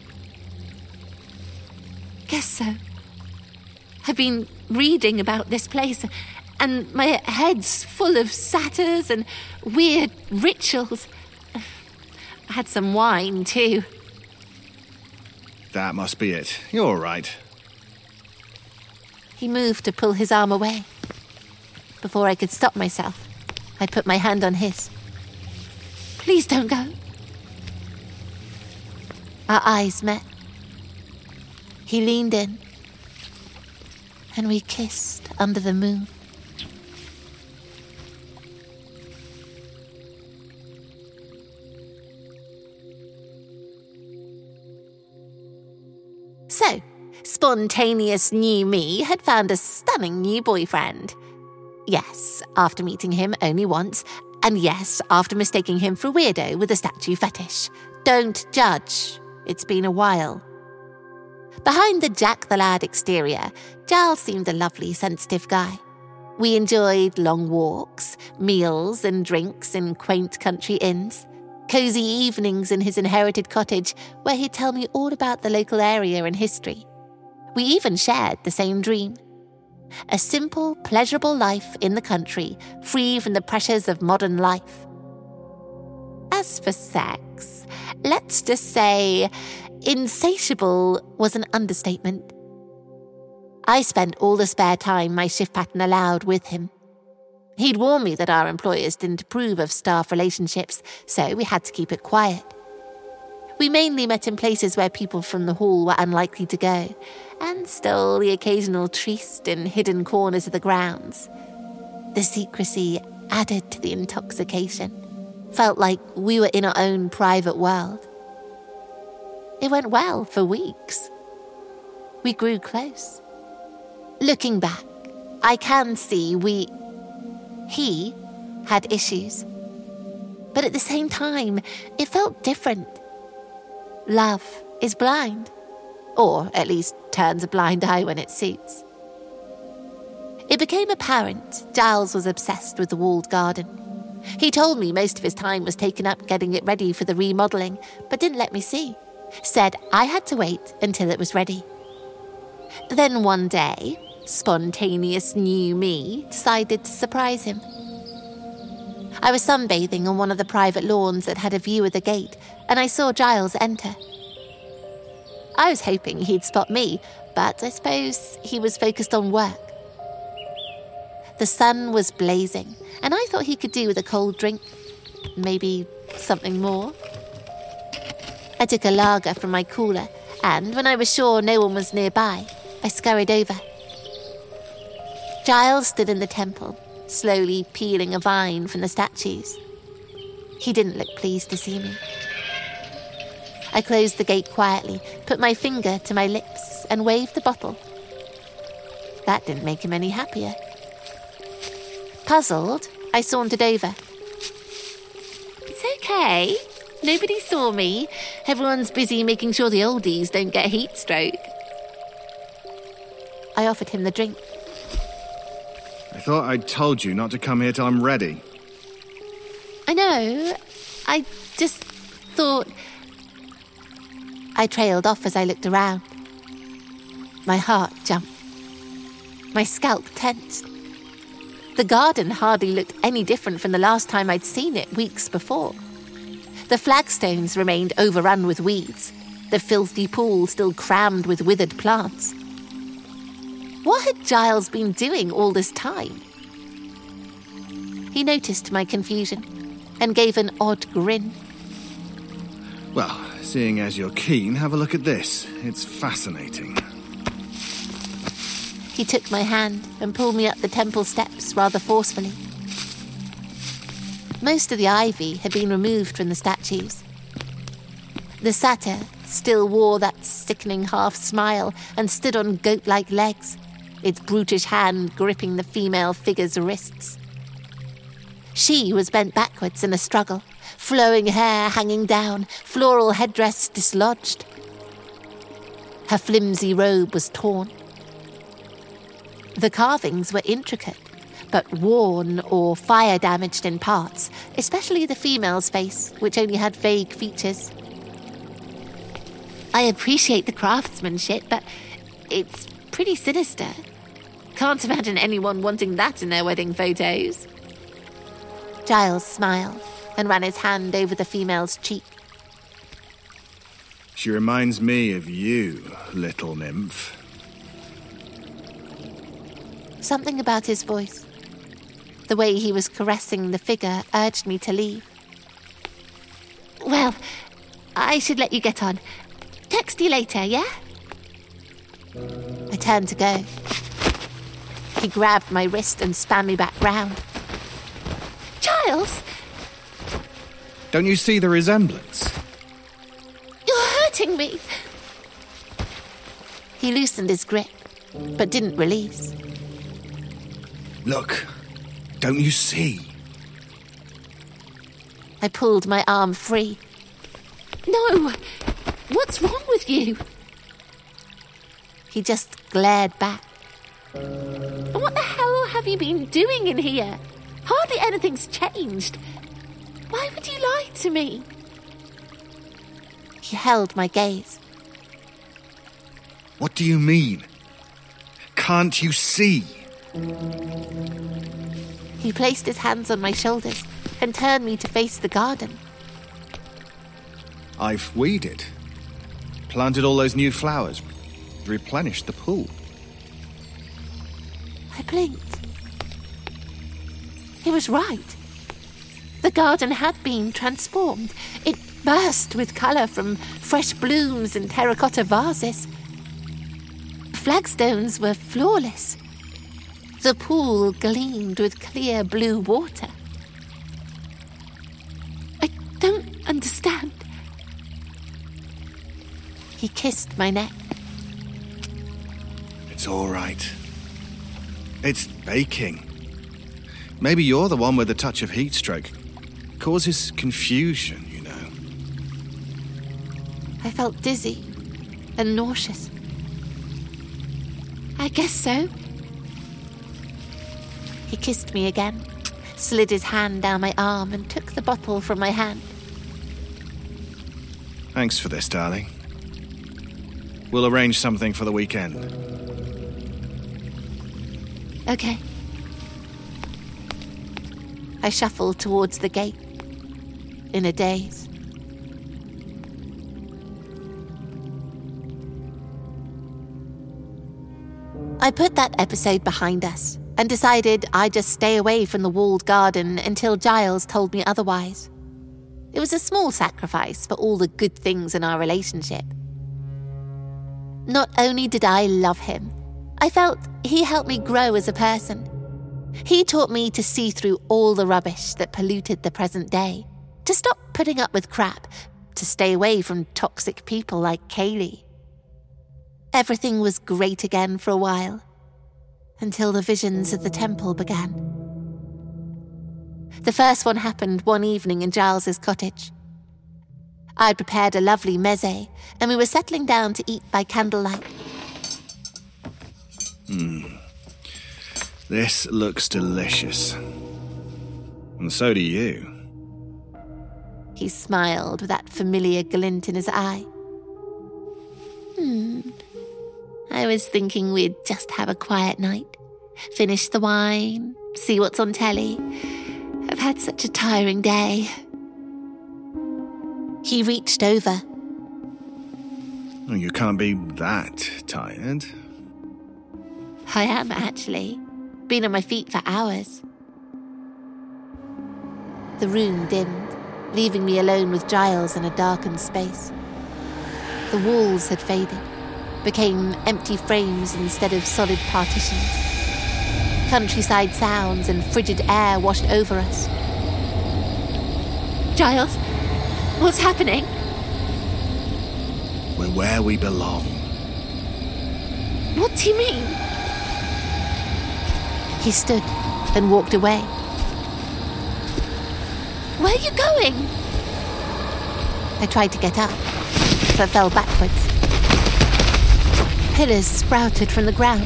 I: Guess so. I've been reading about this place, and my head's full of satyrs and weird rituals. I had some wine, too.
J: That must be it. You're all right.
I: He moved to pull his arm away. Before I could stop myself, I put my hand on his. Please don't go. Our eyes met. He leaned in, and we kissed under the moon. So, spontaneous new me had found a stunning new boyfriend. Yes, after meeting him only once, and yes, after mistaking him for a weirdo with a statue fetish. Don't judge. It's been a while. Behind the Jack-the-Lad exterior, Giles seemed a lovely, sensitive guy. We enjoyed long walks, meals and drinks in quaint country inns, cosy evenings in his inherited cottage where he'd tell me all about the local area and history. We even shared the same dream. A simple, pleasurable life in the country, free from the pressures of modern life. As for sex, let's just say insatiable was an understatement. I spent all the spare time my shift pattern allowed with him. He'd warned me that our employers didn't approve of staff relationships, so we had to keep it quiet. We mainly met in places where people from the hall were unlikely to go, and stole the occasional tryst in hidden corners of the grounds. The secrecy added to the intoxication. Felt like we were in our own private world. It went well for weeks. We grew close. Looking back, I can see we... he had issues. But at the same time, it felt different. Love is blind. Or at least turns a blind eye when it suits. It became apparent Giles was obsessed with the walled garden. He told me most of his time was taken up getting it ready for the remodelling, but didn't let me see. Said I had to wait until it was ready. Then one day, spontaneous new me decided to surprise him. I was sunbathing on one of the private lawns that had a view of the gate, and I saw Giles enter. I was hoping he'd spot me, but I suppose he was focused on work. The sun was blazing, and I thought he could do with a cold drink. Maybe something more. I took a lager from my cooler, and when I was sure no one was nearby, I scurried over. Giles stood in the temple, slowly peeling a vine from the statues. He didn't look pleased to see me. I closed the gate quietly, put my finger to my lips, and waved the bottle. That didn't make him any happier. Puzzled, I sauntered over. It's okay. Nobody saw me. Everyone's busy making sure the oldies don't get heat stroke. I offered him the drink.
J: I thought I'd told you not to come here till I'm ready.
I: I know. I just thought... I trailed off as I looked around. My heart jumped. My scalp tensed. The garden hardly looked any different from the last time I'd seen it weeks before. The flagstones remained overrun with weeds, the filthy pool still crammed with withered plants. What had Giles been doing all this time? He noticed my confusion and gave an odd grin.
J: Well, seeing as you're keen, have a look at this. It's fascinating.
I: He took my hand and pulled me up the temple steps rather forcefully. Most of the ivy had been removed from the statues. The satyr still wore that sickening half-smile and stood on goat-like legs, its brutish hand gripping the female figure's wrists. She was bent backwards in a struggle, flowing hair hanging down, floral headdress dislodged. Her flimsy robe was torn. The carvings were intricate, but worn or fire-damaged in parts, especially the female's face, which only had vague features. I appreciate the craftsmanship, but it's pretty sinister. Can't imagine anyone wanting that in their wedding photos. Giles smiled and ran his hand over the female's cheek.
J: She reminds me of you, little nymph.
I: Something about his voice, the way he was caressing the figure, urged me to leave. Well, I should let you get on. Text you later, yeah? I turned to go. He grabbed my wrist and span me back round. Giles!
J: Don't you see the resemblance?
I: You're hurting me! He loosened his grip, but didn't release.
J: Look, don't you see?
I: I pulled my arm free. No! What's wrong with you? He just glared back. What the hell have you been doing in here? Hardly anything's changed. Why would you lie to me? He held my gaze.
J: What do you mean? Can't you see?
I: He placed his hands on my shoulders and turned me to face the garden.
J: I've weeded, planted all those new flowers, replenished the pool.
I: I blinked. He was right. The garden had been transformed. It burst with colour from fresh blooms and terracotta vases. Flagstones were flawless. The pool gleamed with clear blue water. I don't understand. He kissed my neck.
J: It's all right. It's baking. Maybe you're the one with a touch of heat stroke. Causes confusion, you know.
I: I felt dizzy and nauseous. I guess so. He kissed me again, slid his hand down my arm and took the bottle from my hand.
J: Thanks for this, darling. We'll arrange something for the weekend.
I: Okay. I shuffled towards the gate, in a daze. I put that episode behind us and decided I'd just stay away from the walled garden until Giles told me otherwise. It was a small sacrifice for all the good things in our relationship. Not only did I love him, I felt he helped me grow as a person. He taught me to see through all the rubbish that polluted the present day, to stop putting up with crap, to stay away from toxic people like Kaylee. Everything was great again for a while, until the visions of the temple began. The first one happened one evening in Giles's cottage. I'd prepared a lovely meze, and we were settling down to eat by candlelight.
J: Hmm. This looks delicious. And so do you.
I: He smiled with that familiar glint in his eye. Hmm. I was thinking we'd just have a quiet night. Finish the wine, see what's on telly. I've had such a tiring day. He reached over.
J: Oh, you can't be that tired.
I: I am, actually. Been on my feet for hours. The room dimmed, leaving me alone with Giles in a darkened space. The walls had faded, became empty frames instead of solid partitions. Countryside sounds and frigid air washed over us. Giles, what's happening?
J: We're where we belong.
I: What do you mean? He stood and walked away. Where are you going? I tried to get up, but fell backwards. Pillars sprouted from the ground.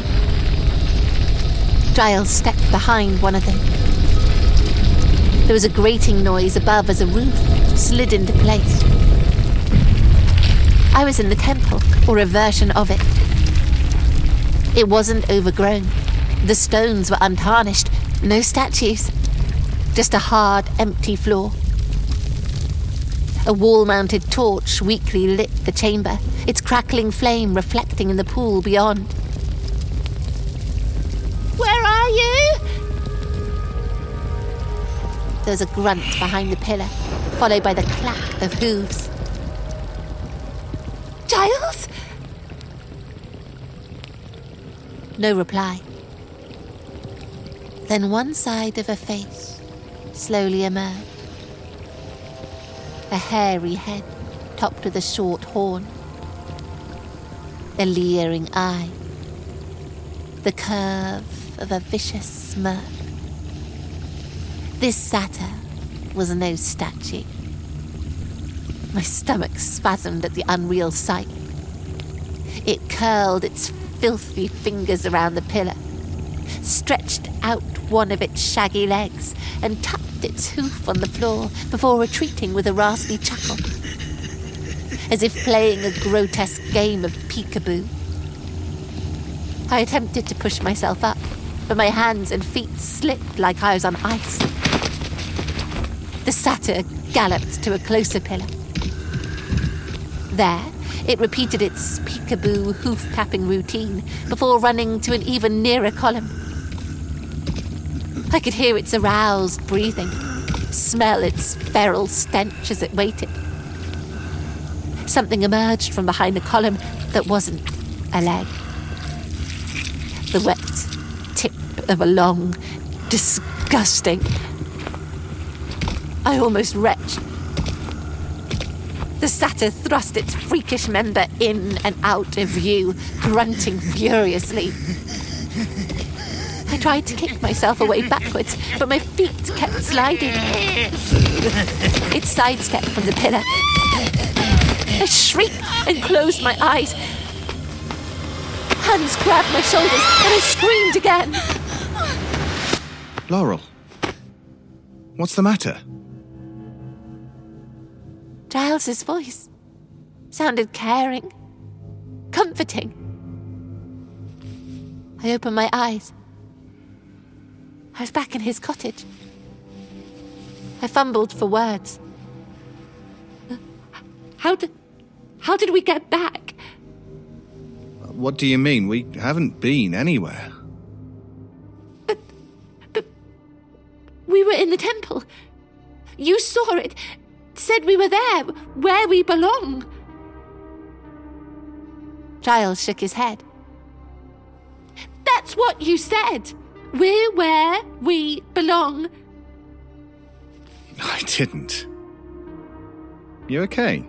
I: Giles stepped behind one of them. There was a grating noise above as a roof slid into place. I was in the temple, or a version of it. It wasn't overgrown. The stones were untarnished, no statues. Just a hard, empty floor. A wall-mounted torch weakly lit the chamber, its crackling flame reflecting in the pool beyond. Where are you? There was a grunt behind the pillar, followed by the clack of hooves. Giles? No reply. Then one side of a face slowly emerged. A hairy head topped with a short horn. A leering eye. The curve of a vicious smirk. This satyr was no statue. My stomach spasmed at the unreal sight. It curled its filthy fingers around the pillar, stretched out one of its shaggy legs, and tapped its hoof on the floor before retreating with a raspy chuckle, as if playing a grotesque game of peekaboo. I attempted to push myself up, but my hands and feet slipped like I was on ice. The satyr galloped to a closer pillar. There, it repeated its peekaboo hoof-tapping routine before running to an even nearer column. I could hear its aroused breathing, smell its feral stench as it waited. something emerged from behind the column that wasn't a leg. The wet tip of a long, disgusting... I almost retched. The satyr thrust its freakish member in and out of view, grunting furiously. I tried to kick myself away backwards, but my feet kept sliding. It sidestepped from the pillar. I shrieked and closed my eyes. Hands grabbed my shoulders and I screamed again.
J: Laurel, what's the matter?
I: Giles's voice sounded caring, comforting. I opened my eyes. I was back in his cottage. I fumbled for words. How did, how did we get back?
J: What do you mean? We haven't been anywhere.
I: But, but we were in the temple. You saw it. Said we were there, where we belong. Giles shook his head. That's what you said. We're where we belong.
J: I didn't. You okay?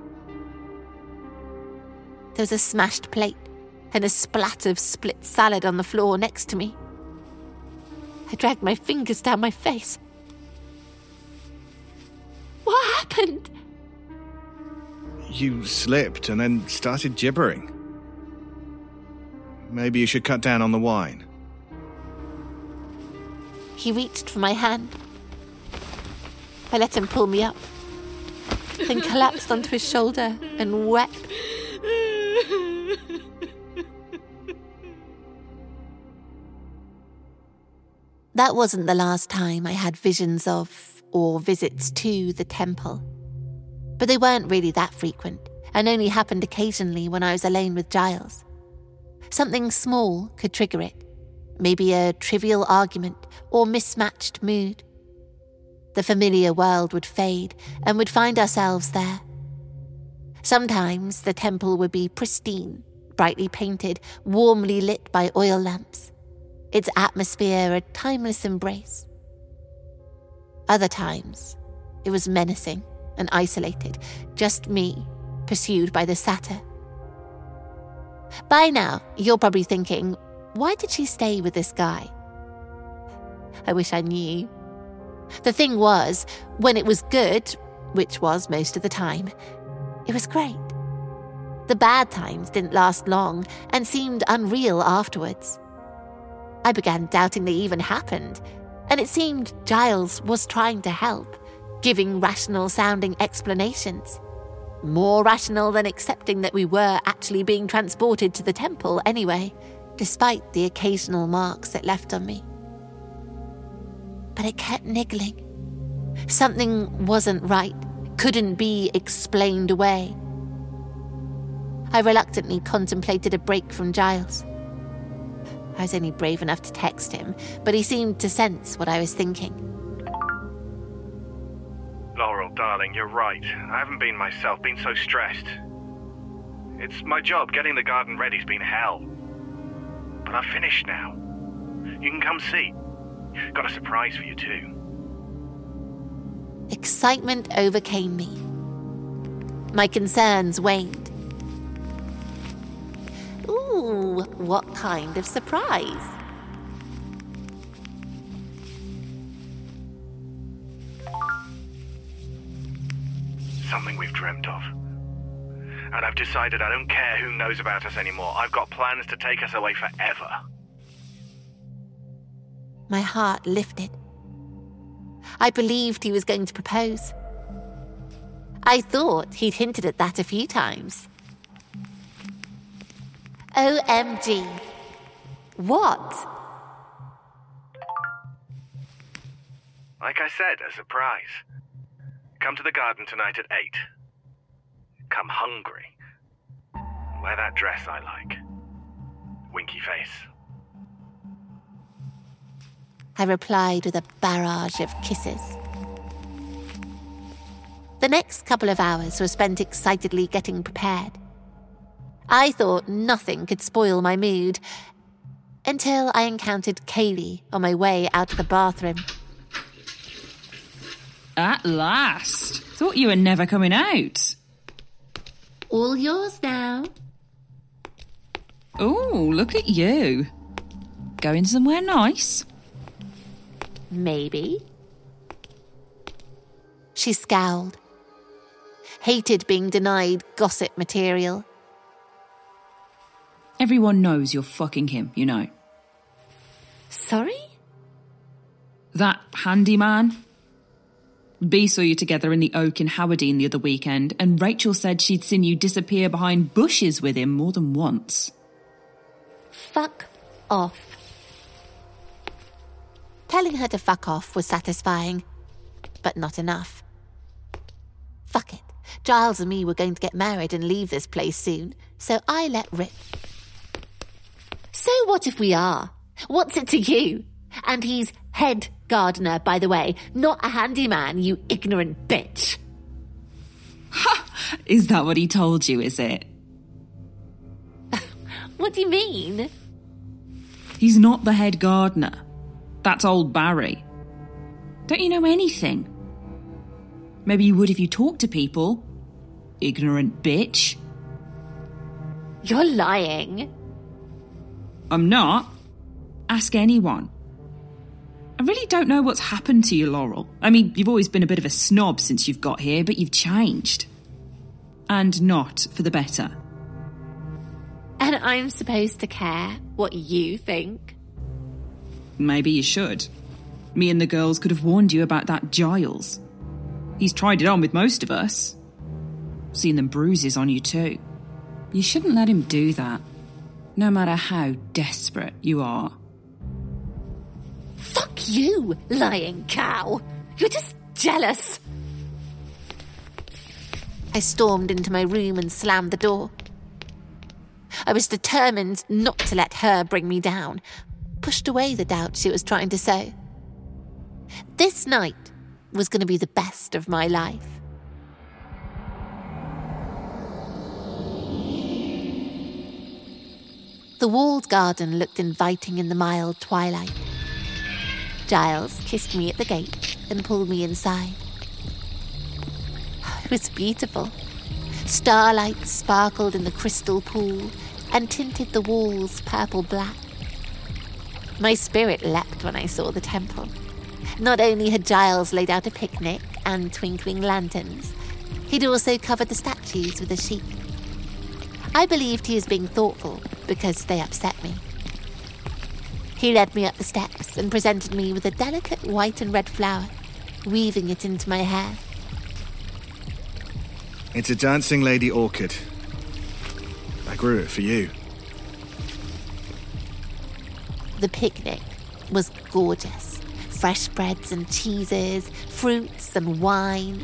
I: There was a smashed plate and a splat of split salad on the floor next to me. I dragged my fingers down my face. What happened?
J: You slipped and then started gibbering. Maybe you should cut down on the wine.
I: He reached for my hand. I let him pull me up, then collapsed onto his shoulder and wept. That wasn't the last time I had visions of, or visits to, the temple. But they weren't really that frequent, and only happened occasionally when I was alone with Giles. Something small could trigger it. Maybe a trivial argument or mismatched mood. The familiar world would fade, and we'd find ourselves there. Sometimes the temple would be pristine, brightly painted, warmly lit by oil lamps. Its atmosphere a timeless embrace. Other times, it was menacing and isolated, just me, pursued by the satyr. By now, you're probably thinking, why did she stay with this guy? I wish I knew. The thing was, when it was good, which was most of the time, it was great. The bad times didn't last long and seemed unreal afterwards. I began doubting they even happened, and it seemed Giles was trying to help, giving rational-sounding explanations. More rational than accepting that we were actually being transported to the temple anyway, despite the occasional marks it left on me. But it kept niggling. Something wasn't right, couldn't be explained away. I reluctantly contemplated a break from Giles. I was only brave enough to text him, but he seemed to sense what I was thinking.
M: Laurel, darling, you're right. I haven't been myself, been so stressed. It's my job, getting the garden ready's been hell. But I've finished now. You can come see. Got a surprise for you too.
I: Excitement overcame me. My concerns waned. Ooh, what kind of surprise?
M: Something we've dreamt of. And I've decided I don't care who knows about us anymore. I've got plans to take us away forever.
I: My heart lifted. I believed he was going to propose. I thought he'd hinted at that a few times. O M G. What?
M: Like I said, a surprise. Come to the garden tonight at eight. Come hungry. Wear that dress I like. Winky face.
I: I replied with a barrage of kisses. The next couple of hours were spent excitedly getting prepared. I thought nothing could spoil my mood, until I encountered Kaylee on my way out of the bathroom.
K: At last! Thought you were never coming out.
D: All yours now.
K: Oh, look at you. Going somewhere nice?
I: Maybe. She scowled. Hated being denied gossip material.
K: Everyone knows you're fucking him, you know.
I: Sorry?
K: That handyman. B saw you together in the Oak in Howardine the other weekend, and Rachel said she'd seen you disappear behind bushes with him more than once.
I: Fuck off. Telling her to fuck off was satisfying, but not enough. Fuck it. Giles and me were going to get married and leave this place soon, so I let rip. So what if we are? What's it to you? And he's head gardener, by the way, not a handyman, you ignorant bitch.
K: Ha! Is that what he told you, is it?
I: What do you mean?
K: He's not the head gardener. That's old Barry. Don't you know anything? Maybe you would if you talked to people. Ignorant bitch.
I: You're lying.
K: I'm not. Ask anyone. I really don't know what's happened to you, Laurel. I mean, you've always been a bit of a snob since you've got here, but you've changed. And not for the better.
I: And I'm supposed to care what you think?
K: Maybe you should. Me and the girls could have warned you about that Giles. He's tried it on with most of us. Seen them bruises on you too. You shouldn't let him do that, no matter how desperate you are.
I: Fuck you, lying cow. You're just jealous. I stormed into my room and slammed the door. I was determined not to let her bring me down, pushed away the doubt she was trying to sow. This night was going to be the best of my life. The walled garden looked inviting in the mild twilight. Giles kissed me at the gate and pulled me inside. It was beautiful. Starlight sparkled in the crystal pool and tinted the walls purple black. My spirit leapt when I saw the temple. Not only had Giles laid out a picnic and twinkling lanterns, he'd also covered the statues with a sheet. I believed he was being thoughtful because they upset me. He led me up the steps and presented me with a delicate white and red flower, weaving it into my hair.
J: It's a dancing lady orchid. I grew it for you.
I: The picnic was gorgeous. Fresh breads and cheeses, fruits and wine.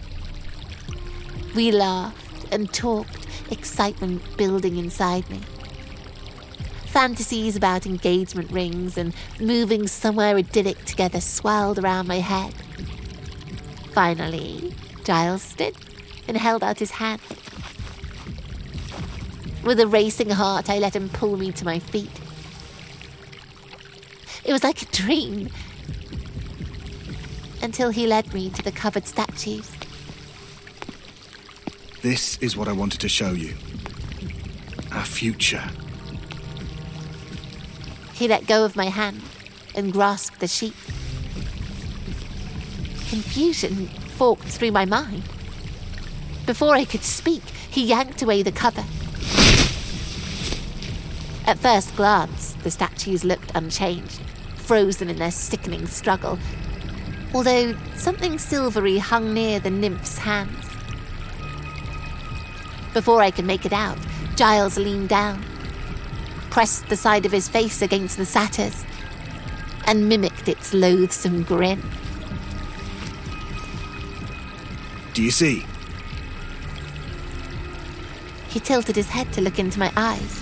I: We laughed and talked, excitement building inside me. Fantasies about engagement rings and moving somewhere idyllic together swirled around my head. Finally, Giles stood and held out his hand. With a racing heart, I let him pull me to my feet. It was like a dream, until he led me to the covered statues.
J: This is what I wanted to show you. Our future.
I: He let go of my hand and grasped the sheet. Confusion forked through my mind. Before I could speak, he yanked away the cover. At first glance, the statues looked unchanged, frozen in their sickening struggle, although something silvery hung near the nymph's hands. Before I could make it out, Giles leaned down, pressed the side of his face against the satyr's, and mimicked its loathsome grin.
J: Do you see?
I: He tilted his head to look into my eyes.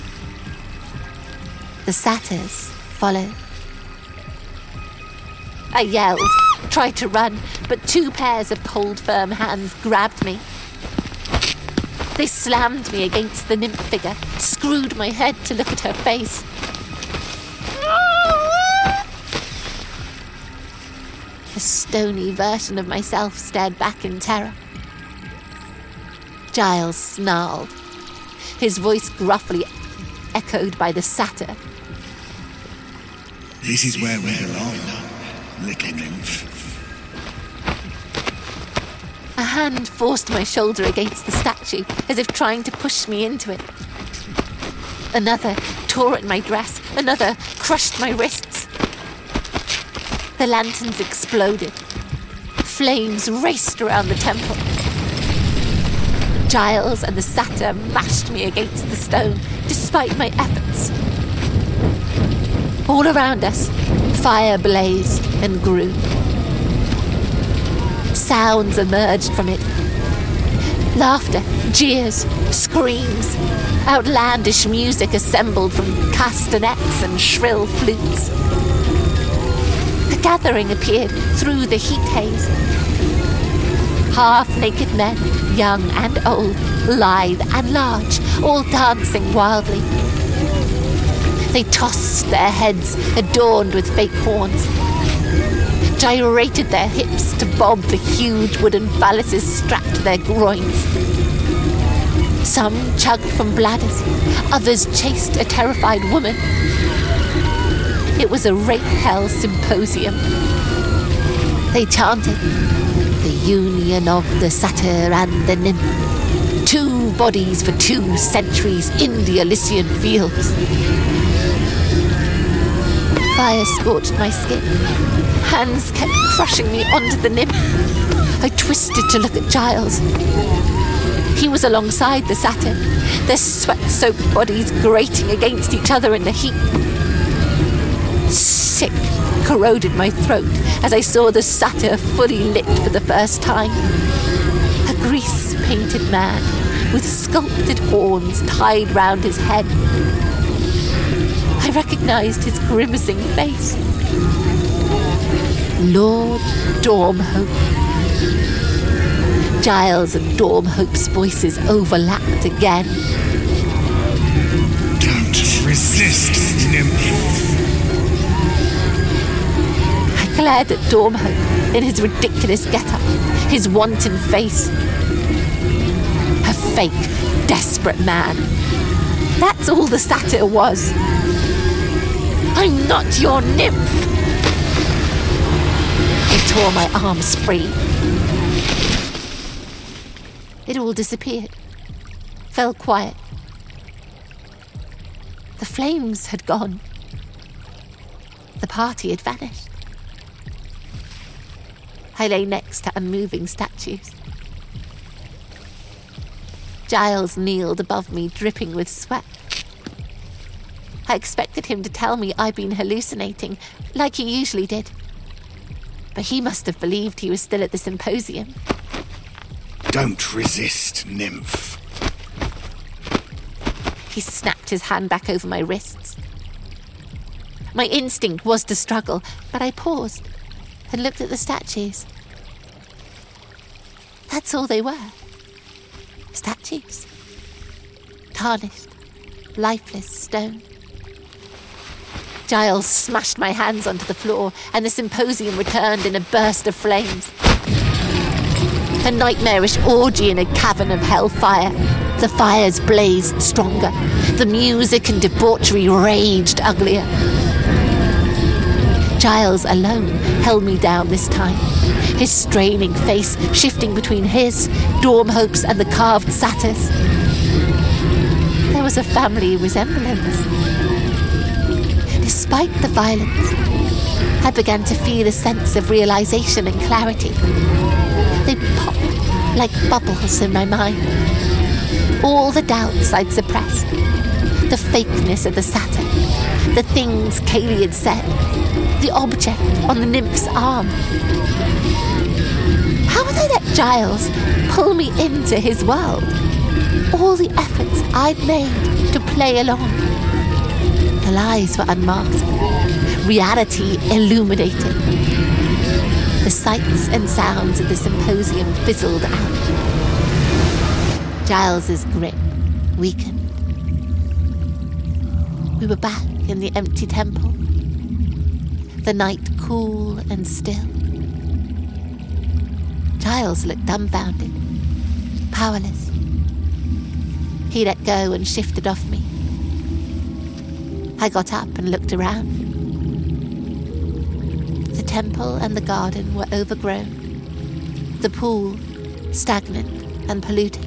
I: The satyrs followed. I yelled, tried to run, but two pairs of cold, firm hands grabbed me. They slammed me against the nymph figure, screwed my head to look at her face. A stony version of myself stared back in terror. Giles snarled, his voice gruffly echoed by the satyr.
N: This is where we belong, little nymph.
I: A hand forced my shoulder against the statue, as if trying to push me into it. Another tore at my dress, another crushed my wrists. The lanterns exploded. Flames raced around the temple. Giles and the satyr mashed me against the stone, despite my efforts. All around us, fire blazed and grew. Sounds emerged from it. Laughter, jeers, screams, outlandish music assembled from castanets and shrill flutes. A gathering appeared through the heat haze. Half-naked men, young and old, lithe and large, all dancing wildly. They tossed their heads adorned with fake horns, gyrated their hips to bob the huge wooden phalluses strapped to their groins. Some chugged from bladders, others chased a terrified woman. It was a rape hell symposium. They chanted, "The union of the satyr and the nymph. Two bodies for two centuries in the Elysian fields." Fire scorched my skin. Hands kept crushing me onto the nymph. I twisted to look at Giles. He was alongside the satyr, their sweat-soaked bodies grating against each other in the heat. Sick corroded my throat as I saw the satyr fully lit for the first time. A grease-painted man with sculpted horns tied round his head. I recognized his grimacing face. Lord Dormhope. Giles and Dormhope's voices overlapped again.
N: Don't resist, nymph.
I: I glared at Dormhope in his ridiculous get-up, his wanton face. A fake, desperate man. That's all the satyr was. I'm not your nymph! I tore my arms free. It all disappeared, fell quiet. The flames had gone. The party had vanished. I lay next to unmoving statues. Giles kneeled above me, dripping with sweat. I expected him to tell me I'd been hallucinating, like he usually did. But he must have believed he was still at the symposium.
N: Don't resist, nymph.
I: He snapped his hand back over my wrists. My instinct was to struggle, but I paused and looked at the statues. That's all they were. Statues. Tarnished, lifeless stone. Giles smashed my hands onto the floor, and the symposium returned in a burst of flames. A nightmarish orgy in a cavern of hellfire. The fires blazed stronger. The music and debauchery raged uglier. Giles alone held me down this time, his straining face shifting between his, Dormhope's, and the carved satyrs. There was a family resemblance. Despite the violence, I began to feel a sense of realization and clarity. They popped like bubbles in my mind. All the doubts I'd suppressed, the fakeness of the satyr, the things Kaylee had said, the object on the nymph's arm. How had I let Giles pull me into his world? All the efforts I'd made to play along. The lies were unmasked, reality illuminated. The sights and sounds of the symposium fizzled out. Giles's grip weakened. We were back in the empty temple. The night cool and still. Giles looked dumbfounded, powerless. He let go and shifted off me. I got up and looked around. The temple and the garden were overgrown. The pool stagnant and polluted.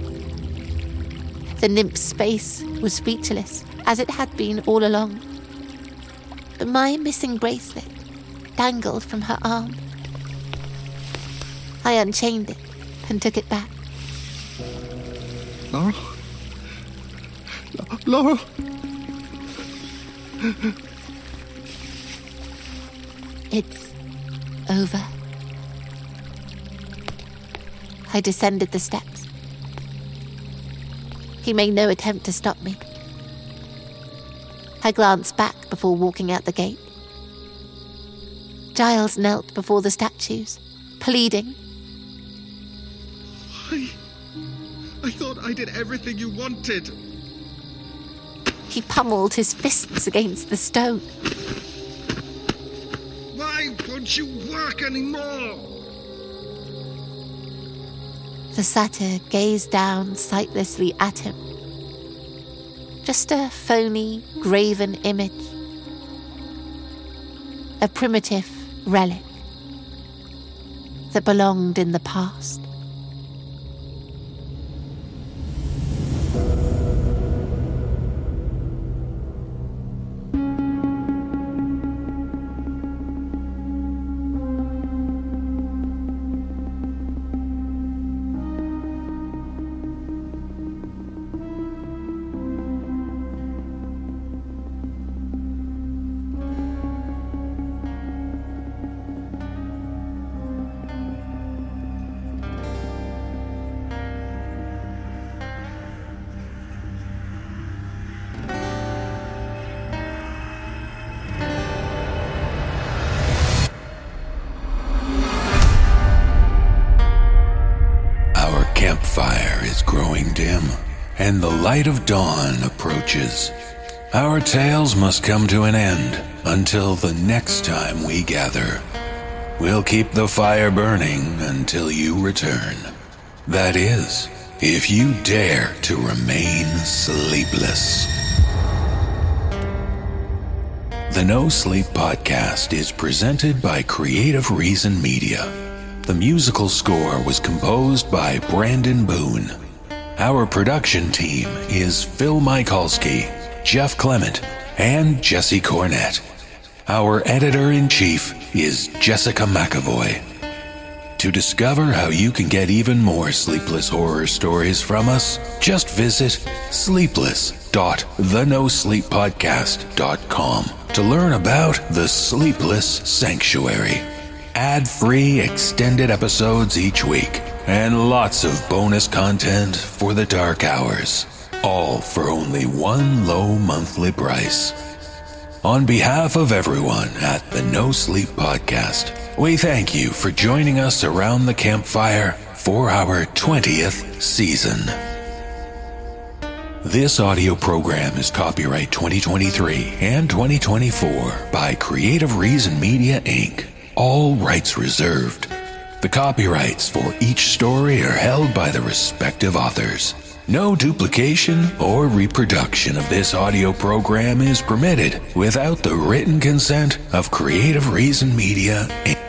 I: The nymph's space was featureless, as it had been all along. But my missing bracelet dangled from her arm. I unchained it and took it back.
J: Laurel? Laurel?
I: It's over. I descended the steps. He made no attempt to stop me. I glanced back before walking out the gate. Giles knelt before the statues, pleading.
J: I... I thought I did everything you wanted.
I: He pummeled his fists against the stone.
J: Why won't you work anymore?
I: The satyr gazed down sightlessly at him. Just a phony, graven image. A primitive relic that belonged in the past.
A: Campfire is growing dim, and the light of dawn approaches. Our tales must come to an end until the next time we gather. We'll keep the fire burning until you return. That is, if you dare to remain sleepless. The No Sleep Podcast is presented by Creative Reason Media. The musical score was composed by Brandon Boone. Our production team is Phil Michalski, Jeff Clement, and Jesse Cornett. Our editor-in-chief is Jessica McAvoy. To discover how you can get even more sleepless horror stories from us, just visit sleepless dot the no sleep podcast dot com to learn about the Sleepless Sanctuary. Ad-free extended episodes each week, and lots of bonus content for the dark hours, all for only one low monthly price. On behalf of everyone at the No Sleep Podcast, we thank you for joining us around the campfire for our twentieth season. This audio program is copyright twenty twenty-three and twenty twenty-four by Creative Reason Media, Incorporated. All rights reserved. The copyrights for each story are held by the respective authors. No duplication or reproduction of this audio program is permitted without the written consent of Creative Reason Media, Incorporated.